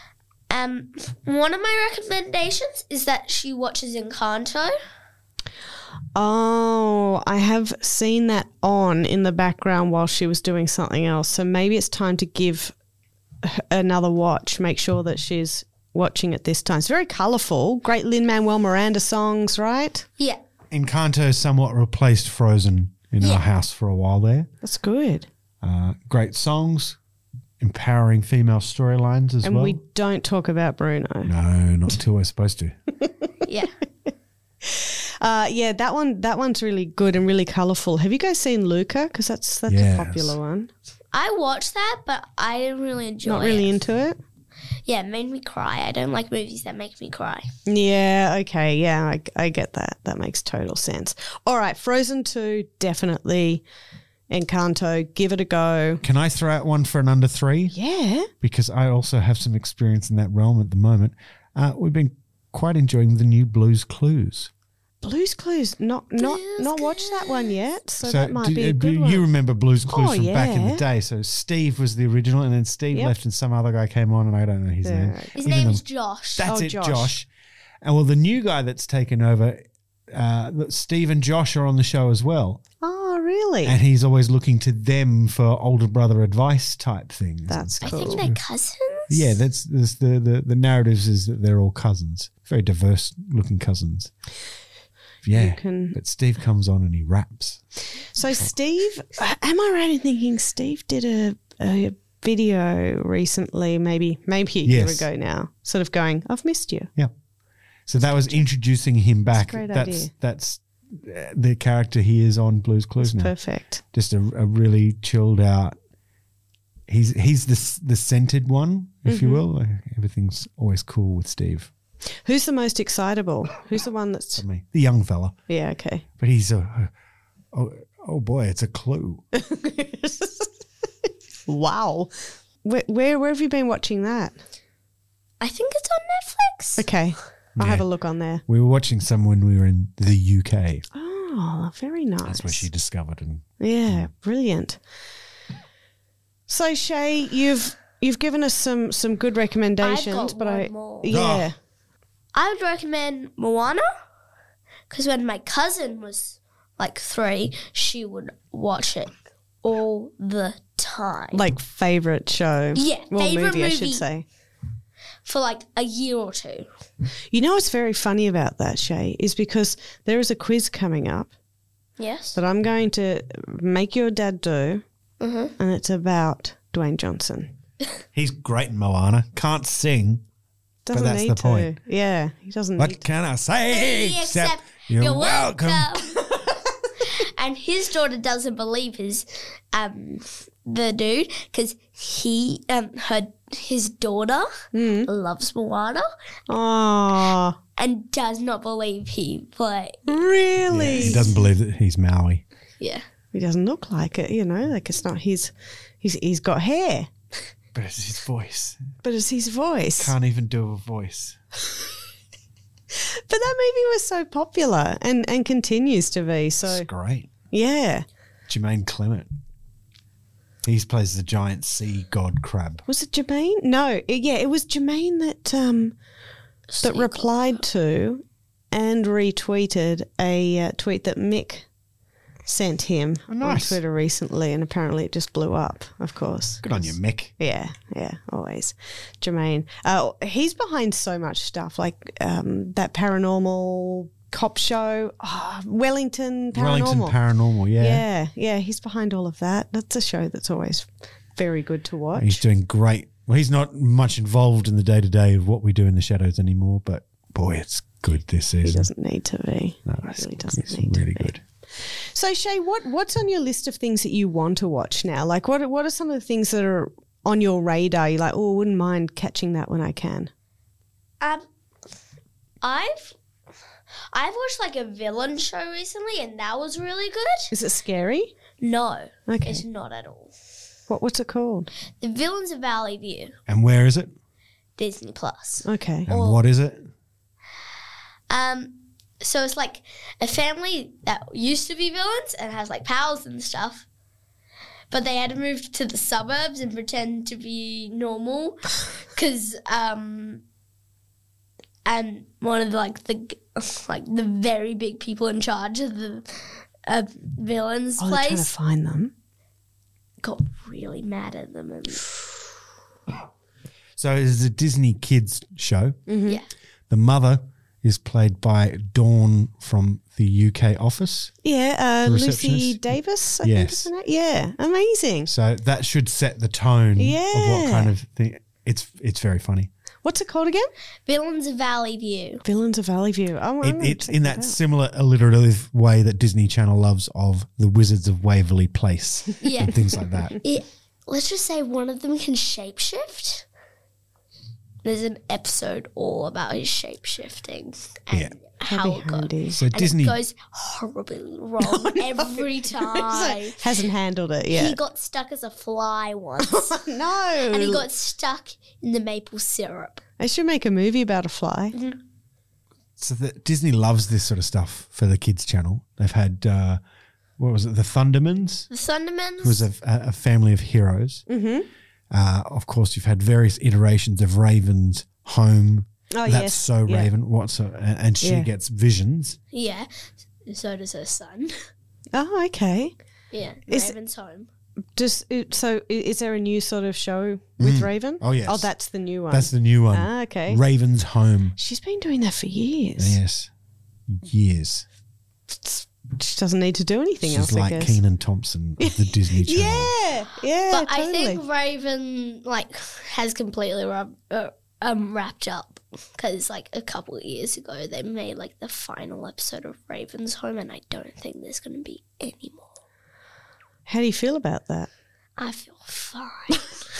S4: One of my recommendations is that she watches Encanto.
S2: Oh, I have seen that on in the background while she was doing something else. So maybe it's time to give another watch. Make sure that she's watching it this time. It's very colourful. Great Lin-Manuel Miranda songs, right?
S4: Yeah.
S3: Encanto somewhat replaced Frozen in our house for a while there.
S2: That's good.
S3: Great songs, empowering female storylines as
S2: And
S3: well.
S2: we don't talk about Bruno.
S3: No, not until we're supposed to.
S4: Yeah.
S2: Yeah, that one's really good and really colourful. Have you guys seen Luca? Because that's
S3: Yes.
S2: a popular one.
S4: I watched that, but I didn't really enjoy it.
S2: Not really into it?
S4: Yeah, it made me cry. I don't like movies that make me cry.
S2: Yeah, okay. Yeah, I get that. That makes total sense. All right, Frozen 2, definitely. Encanto, give it a go.
S3: Can I throw out one for an under 3?
S2: Yeah.
S3: Because I also have some experience in that realm at the moment. We've been quite enjoying the new Blue's Clues.
S2: Blue's Clues, not watched that one yet, so that might
S3: do-
S2: be a good
S3: you
S2: one.
S3: remember Blue's Clues from back in
S2: yeah.
S3: the day. So Steve was the original, and then Steve
S2: Yep.
S3: left and some other guy came on, and I don't know his name.
S4: His
S3: Even
S4: name
S3: though-
S4: is Josh.
S3: That's
S2: Oh,
S3: it,
S2: Josh.
S3: Josh. And well, the new guy that's taken over, Steve and Josh are on the show as well.
S2: Oh, really?
S3: And he's always looking to them for older brother advice type things.
S2: That's
S4: I
S2: cool.
S4: think they're cousins.
S3: Yeah, that's the narratives is that they're all cousins, very diverse looking cousins. Yeah, but Steve comes on and he raps.
S2: So Steve, am I right in thinking Steve did a video recently, maybe a year
S3: Yes.
S2: ago now, sort of going, I've missed you.
S3: Yeah, so that was introducing him back.
S2: a great idea.
S3: That's the character he is on Blue's Clues now.
S2: Perfect.
S3: Just a really chilled out. He's the centered one, if you will. Like, everything's always cool with Steve.
S2: Who's the most excitable? Who's the one that's...
S3: For me, the young fella,
S2: Yeah, okay.
S3: but he's oh boy, it's a clue.
S2: Wow. Where have you been watching that?
S4: I think it's on Netflix.
S2: Okay. I'll have a look on there.
S3: We were watching some when we were in the UK.
S2: Oh, very nice.
S3: That's where she discovered him.
S2: Yeah, brilliant. So Shay, you've given us some good recommendations,
S4: I've got
S2: but
S4: one more.
S2: yeah.
S4: I would recommend Moana because when my cousin was like 3, she would watch it all the time.
S2: Like favorite show.
S4: Yeah,
S2: well,
S4: favourite
S2: movie, I should
S4: movie.
S2: say.
S4: For like a year or 2.
S2: You know what's very funny about that, Shay, is because there is a quiz coming up
S4: Yes.
S2: that I'm going to make your dad do, and it's about Dwayne Johnson.
S3: He's great in Moana. Can't sing.
S2: Doesn't
S3: that's
S2: need
S3: the
S2: to.
S3: point.
S2: Yeah, he doesn't
S3: What
S2: need to.
S3: can I say
S4: Except
S3: you're welcome?
S4: And his daughter doesn't believe his the dude because his daughter loves Moana
S2: Oh,
S4: and does not believe he play.
S2: really?
S3: He doesn't believe that he's Maui.
S4: Yeah.
S2: He doesn't look like it, like it's not his. He's got hair,
S3: But it's his voice.
S2: but it's his voice.
S3: Can't even do a voice.
S2: But that movie was so popular and continues to be.
S3: It's
S2: So
S3: great.
S2: yeah,
S3: Jermaine Clement. He plays the giant sea god crab.
S2: was it Jermaine? No, it was Jermaine that replied to and retweeted a tweet that Mick sent him on
S3: nice.
S2: Twitter recently, and apparently it just blew up. Of course,
S3: Good on you, Mick.
S2: Yeah, always. Jermaine. He's behind so much stuff, like that paranormal cop show, Wellington Paranormal.
S3: Wellington Paranormal, yeah.
S2: Yeah, he's behind all of that. That's a show that's always very good to watch.
S3: He's doing great. Well, he's not much involved in the day-to-day of what we do in the shadows anymore, but boy, it's good this season.
S2: He doesn't need to be.
S3: No,
S2: He really doesn't
S3: it's
S2: need
S3: really
S2: to be.
S3: good.
S2: So Shay, what's on your list of things that you want to watch now? Like what are some of the things that are on your radar? You're like, I wouldn't mind catching that when I can.
S4: I've watched like a villain show recently and that was really good.
S2: Is it scary?
S4: No,
S2: Okay.
S4: it's not at all.
S2: What's it called?
S4: The Villains of Valley View,
S3: And where is it?
S4: Disney Plus.
S2: Okay.
S3: And what is it?
S4: So it's like a family that used to be villains and has like powers and stuff. But they had to move to the suburbs and pretend to be normal because and one of the very big people in charge of the villains
S2: Oh, they're trying to
S4: place
S2: find them.
S4: got really mad at them and
S3: So it's a Disney kids show.
S4: yeah.
S3: The mother is played by Dawn from the UK Office.
S2: Yeah,
S3: The
S2: Lucy
S3: receptionist?
S2: Davis, I
S3: Yes.
S2: think is her name. Yeah, amazing.
S3: So that should set the tone of what
S2: Yeah.
S3: kind of thing. It's very funny.
S2: What's it called again?
S4: Villains of Valley View.
S2: Villains of Valley View. Oh, I'm gonna
S3: It's
S2: check
S3: in
S2: that
S3: that
S2: out.
S3: similar alliterative way that Disney Channel loves of the Wizards of Waverly Place
S4: Yeah.
S3: and things like that.
S4: Let's just say one of them can shapeshift. There's an episode all about his shapeshifting and
S3: Yeah.
S4: how
S2: That'd
S4: it
S2: be
S4: goes.
S2: handy.
S3: So
S4: And
S3: Disney,
S4: it goes horribly wrong every time.
S2: Hasn't handled it yet.
S4: He got stuck as a fly once.
S2: No.
S4: And he got stuck in the maple syrup.
S2: They should make a movie about a fly.
S3: so that Disney loves this sort of stuff for the kids channel. They've had what was it? The Thundermans
S4: The Thundermans.
S3: was a family of heroes.
S2: Mm-hmm.
S3: Of course, you've had various iterations of Raven's home.
S2: Oh,
S3: That's
S2: yes.
S3: so
S2: Yeah.
S3: Raven. And she
S2: Yeah.
S3: gets visions.
S4: Yeah. So does her son.
S2: Oh, okay.
S4: Yeah.
S2: Is-
S4: Raven's home.
S2: Is there a new sort of show with Raven?
S3: Oh, yes.
S2: Oh, that's the new one.
S3: That's the new one.
S2: Ah, okay.
S3: Raven's home.
S2: She's been doing that for years.
S3: Yes. Years.
S2: She doesn't need to do anything
S3: She's
S2: else, I
S3: like
S2: guess.
S3: Keenan Thompson of the Disney Channel.
S2: Yeah, yeah,
S4: But
S2: totally.
S4: I think Raven has completely wrapped up because a couple of years ago they made the final episode of Raven's Home, and I don't think there's going to be any more.
S2: How do you feel about that?
S4: I feel fine.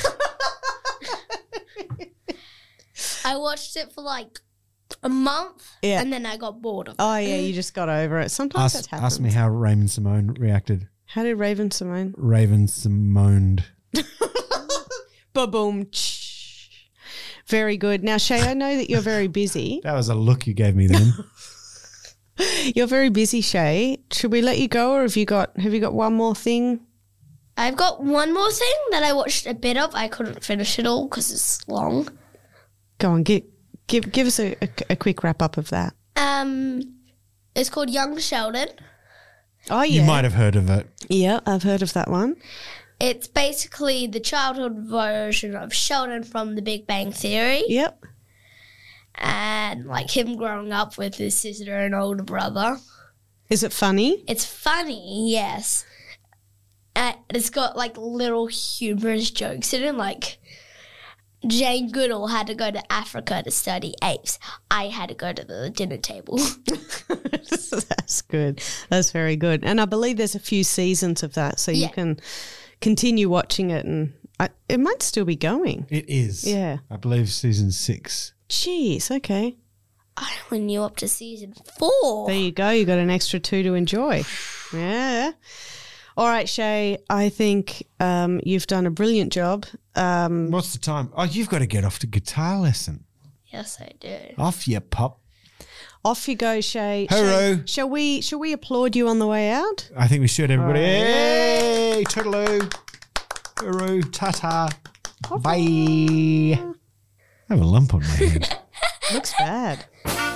S4: I watched it for a month,
S2: Yeah.
S4: and then I got bored of it.
S2: Oh, yeah, you just got over it. Sometimes that happens.
S3: Ask me how Raven Simone reacted.
S2: How did Raven Simone?
S3: Raven Simoned.
S2: Ba-boom. Very good. Now, Shay, I know that you're very busy.
S3: That was a look you gave me then.
S2: You're very busy, Shay. Should we let you go, or have you got one more thing?
S4: I've got one more thing that I watched a bit of. I couldn't finish it all because it's long.
S2: Go on, give us a quick wrap up of that.
S4: It's called Young Sheldon.
S2: Oh, yeah.
S3: You might have heard of it.
S2: Yeah, I've heard of that one.
S4: It's basically the childhood version of Sheldon from The Big Bang Theory.
S2: Yep.
S4: And him growing up with his sister and older brother.
S2: Is it funny?
S4: It's funny, yes. It's got little humorous jokes in it, Jane Goodall had to go to Africa to study apes. I had to go to the dinner table.
S2: That's good. That's very good. And I believe there's a few seasons of that, so you
S4: Yeah.
S2: can continue watching it, and it might still be going.
S3: It is.
S2: Yeah.
S3: I believe season 6.
S2: Jeez, okay.
S4: I only knew up to season 4.
S2: There you go. You got an extra 2 to enjoy. Yeah. All right, Shay, I think you've done a brilliant job.
S3: What's the time? Oh, you've got to get off to guitar lesson.
S4: Yes, I do.
S3: Off you pop.
S2: Off you go, Shay.
S3: Hello.
S2: Shay, shall we applaud you on the way out?
S3: I think we should, everybody.
S2: All right.
S3: Hey, toodaloo. Hooroo, ta-ta. Bye. I have a lump on my head.
S2: Looks bad.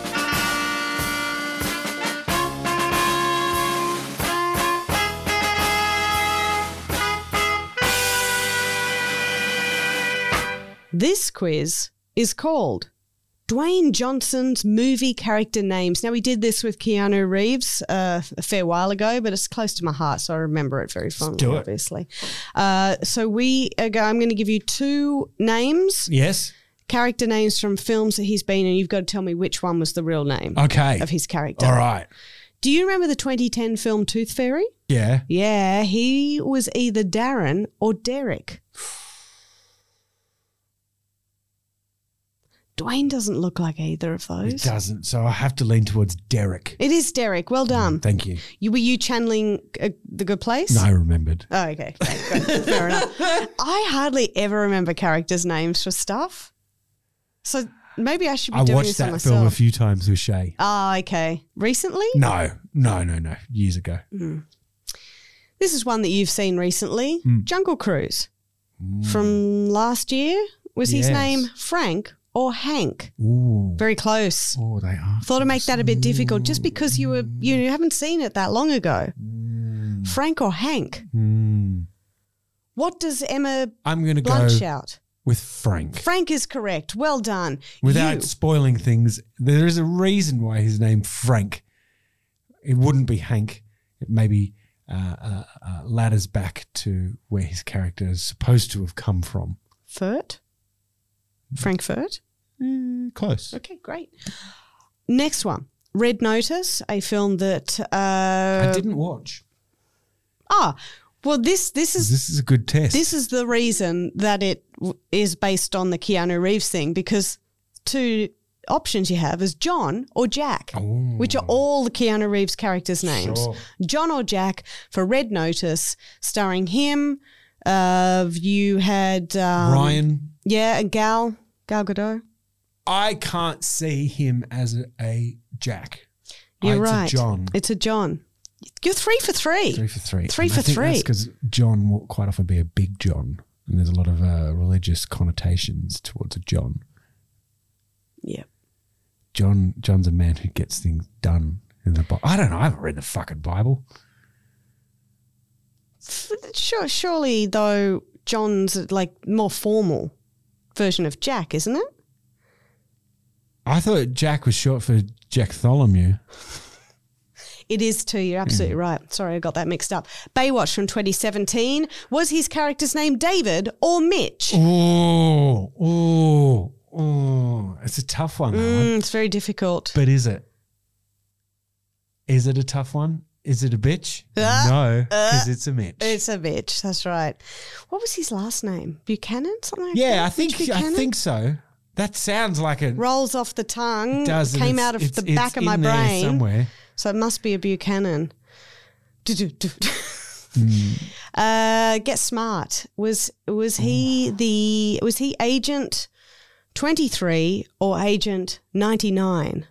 S2: This quiz is called Dwayne Johnson's movie character names. Now, we did this with Keanu Reeves a fair while ago, but it's close to my heart, so I remember it very fondly,
S3: do it.
S2: obviously. So I'm going to give you 2 names,
S3: Yes.
S2: character names from films that he's been in. You've got to tell me which one was the real name
S3: Okay.
S2: of his character.
S3: All right.
S2: Do you remember the 2010 film Tooth Fairy?
S3: Yeah.
S2: Yeah, he was either Darren or Derek. Dwayne doesn't look like either of those.
S3: It doesn't, so I have to lean towards Derek.
S2: It is Derek. Well done.
S3: Thank you.
S2: Were you channeling The Good Place?
S3: No, I remembered.
S2: Oh, okay. Good. Fair enough. I hardly ever remember characters' names for stuff. So maybe I should be
S3: I
S2: doing
S3: watched
S2: this on
S3: that
S2: myself.
S3: film a few times with Shay.
S2: Oh, okay. Recently?
S3: No. Years ago.
S2: This is one that you've seen recently. Jungle Cruise. From last year. Was his
S3: Yes.
S2: name Frank or Hank?
S3: Ooh.
S2: Very close.
S3: Oh, they are.
S2: Thought I'd make that a bit difficult just because you haven't seen it that long ago. Frank or Hank?
S3: Mm.
S2: What does Emma
S3: I'm going to
S2: Blunt
S3: go.
S2: shout?
S3: with Frank.
S2: Frank is correct. Well done.
S3: Without
S2: You-
S3: spoiling things, there is a reason why his name Frank. It wouldn't be Hank. It maybe ladders back to where his character is supposed to have come from.
S2: Furt? Frank Furt?
S3: Close.
S2: Okay, great. Next one. Red Notice, a film that...
S3: I didn't watch.
S2: Well, this is
S3: This is a good test.
S2: this is the reason that it is based on the Keanu Reeves thing, because two options you have is John or Jack, which are all the Keanu Reeves characters' names.
S3: Sure.
S2: John or Jack for Red Notice, starring him. You had
S3: Ryan.
S2: yeah, and Gal Gadot.
S3: I can't see him as a Jack.
S2: You're
S3: It's
S2: right.
S3: a John.
S2: It's a John. You're 3 for 3.
S3: 3 for 3.
S2: Three
S3: And
S2: for
S3: I think
S2: three.
S3: That's because John will quite often be a big John, and there's a lot of religious connotations towards a John.
S2: Yeah.
S3: John's a man who gets things done in the Bible. I don't know. I haven't read the fucking Bible.
S2: Surely though, John's like more formal version of Jack, isn't it?
S3: I thought Jack was short for Jack Tholomew.
S2: It is too. You're absolutely right. Sorry, I got that mixed up. Baywatch from 2017. Was his character's name David or Mitch?
S3: Oh. It's a tough one, that one.
S2: It's very difficult.
S3: But is it? Is it a tough one? Is it a bitch? No, because it's a Mitch.
S2: It's a bitch. That's right. What was his last name? Buchanan? Something like that?
S3: Yeah, I
S2: Mitch Buchanan?
S3: think so. That sounds like a
S2: Rolls off the tongue.
S3: does and
S2: Came
S3: it's-
S2: out of
S3: it's-
S2: the back
S3: it's
S2: of my
S3: in there
S2: brain.
S3: somewhere.
S2: So it must be a Buchanan. Get Smart. Was he Agent 23 or Agent 99?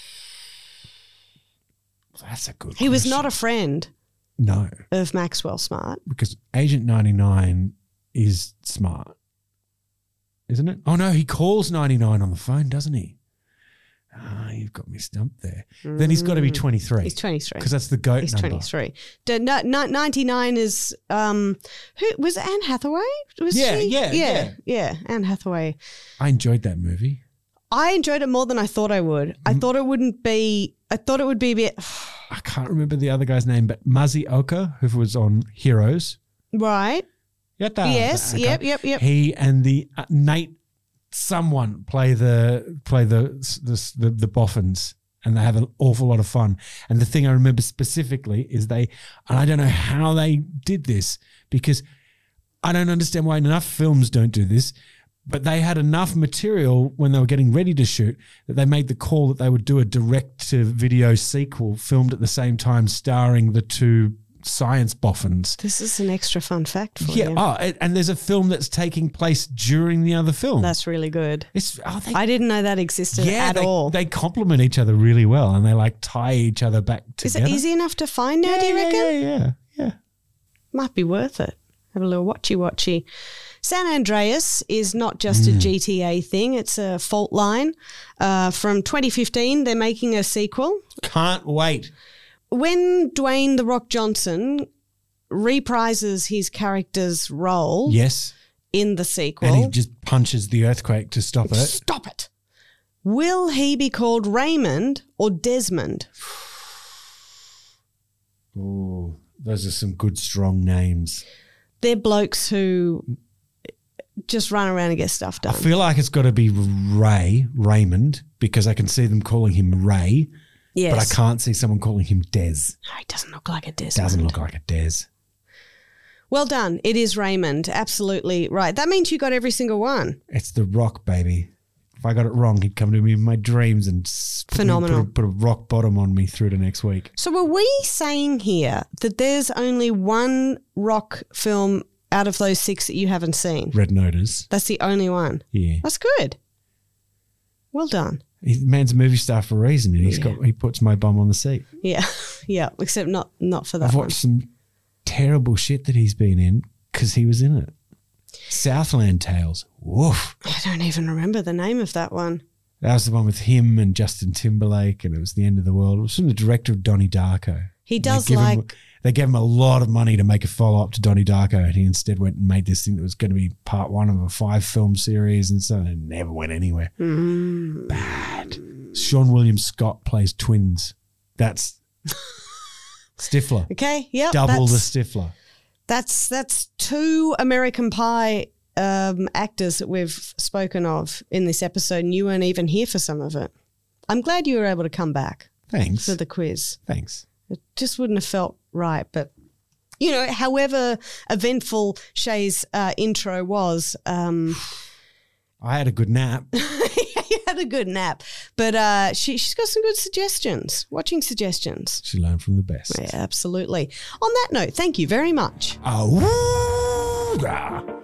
S3: That's a good.
S2: He was
S3: question.
S2: not a friend
S3: No,
S2: of Maxwell Smart.
S3: because Agent 99 is smart, isn't it? Oh no, he calls 99 on the phone, doesn't he? Ah, you've got me stumped there. Then he's got to be 23.
S2: He's 23.
S3: because that's the goat
S2: He's
S3: number.
S2: 23. 99 is who was it, Anne Hathaway? Was
S3: Yeah,
S2: she?
S3: yeah.
S2: Anne Hathaway.
S3: I enjoyed that movie.
S2: I enjoyed it more than I thought I would. I thought it would be a bit
S3: I can't remember the other guy's name, but Mazi Oka, who was on Heroes.
S2: right.
S3: Yatta.
S2: Yes.
S3: Okay.
S2: Yep.
S3: He and the Nate someone play the boffins, and they have an awful lot of fun. And the thing I remember specifically is and I don't know how they did this, because I don't understand why enough films don't do this, but they had enough material when they were getting ready to shoot that they made the call that they would do a direct-to-video sequel filmed at the same time, starring the two science boffins.
S2: This is an extra fun fact for
S3: Yeah.
S2: you.
S3: Oh, and there's a film that's taking place during the other film.
S2: That's really good.
S3: They
S2: I didn't know that existed at all.
S3: They complement each other really well, and they like tie each other back
S2: Is
S3: together.
S2: it easy enough to find now, do you reckon?
S3: Yeah.
S2: Might be worth it. Have a little watchy. San Andreas is not just a GTA thing. It's a Fault Line. From 2015, they're making a sequel.
S3: Can't wait.
S2: When Dwayne "The Rock" Johnson reprises his character's role
S3: Yes.
S2: in the sequel,
S3: And he just punches the earthquake to stop it.
S2: stop it. Will he be called Raymond or Desmond?
S3: Oh, those are some good, strong names.
S2: They're blokes who just run around and get stuff
S3: I
S2: done.
S3: feel like it's got to be Raymond, because I can see them calling him Ray,
S2: Yes.
S3: but I can't see someone calling him Des.
S2: No, he doesn't look like a Desmond.
S3: Doesn't look like a Des.
S2: Well done. It is Raymond. Absolutely right. That means you got every single one.
S3: It's The Rock, baby. If I got it wrong, he'd come to me in my dreams and
S2: Phenomenal.
S3: put a rock bottom on me through to next week.
S2: So are we saying here that there's only one Rock film out of those 6 that you haven't seen?
S3: Red Notice.
S2: That's the only one.
S3: Yeah.
S2: That's good. Well done.
S3: The man's a movie star for a reason, and he puts my bum on the seat.
S2: Yeah. Yeah. Except not for that
S3: I've
S2: one.
S3: watched some terrible shit that he's been in because he was in it. Southland Tales. Woof.
S2: I don't even remember the name of that one.
S3: That was the one with him and Justin Timberlake, and it was the end of the world. It was from the director of Donnie Darko.
S2: He does
S3: They They gave him a lot of money to make a follow-up to Donnie Darko, and he instead went and made this thing that was going to be part 1 of a 5-film series, and so it never went anywhere. Bad. Sean William Scott plays twins. That's Stifler.
S2: Okay, yep.
S3: Double the Stifler.
S2: That's 2 American Pie actors that we've spoken of in this episode, and you weren't even here for some of it. I'm glad you were able to come back.
S3: Thanks.
S2: For the quiz.
S3: Thanks.
S2: It just wouldn't have felt right, but however eventful Shay's intro was,
S3: I had a good nap.
S2: You had a good nap, but she's got some good suggestions, watching suggestions.
S3: She learned from the best.
S2: Yeah, absolutely. On that note, thank you very much.
S3: Oh.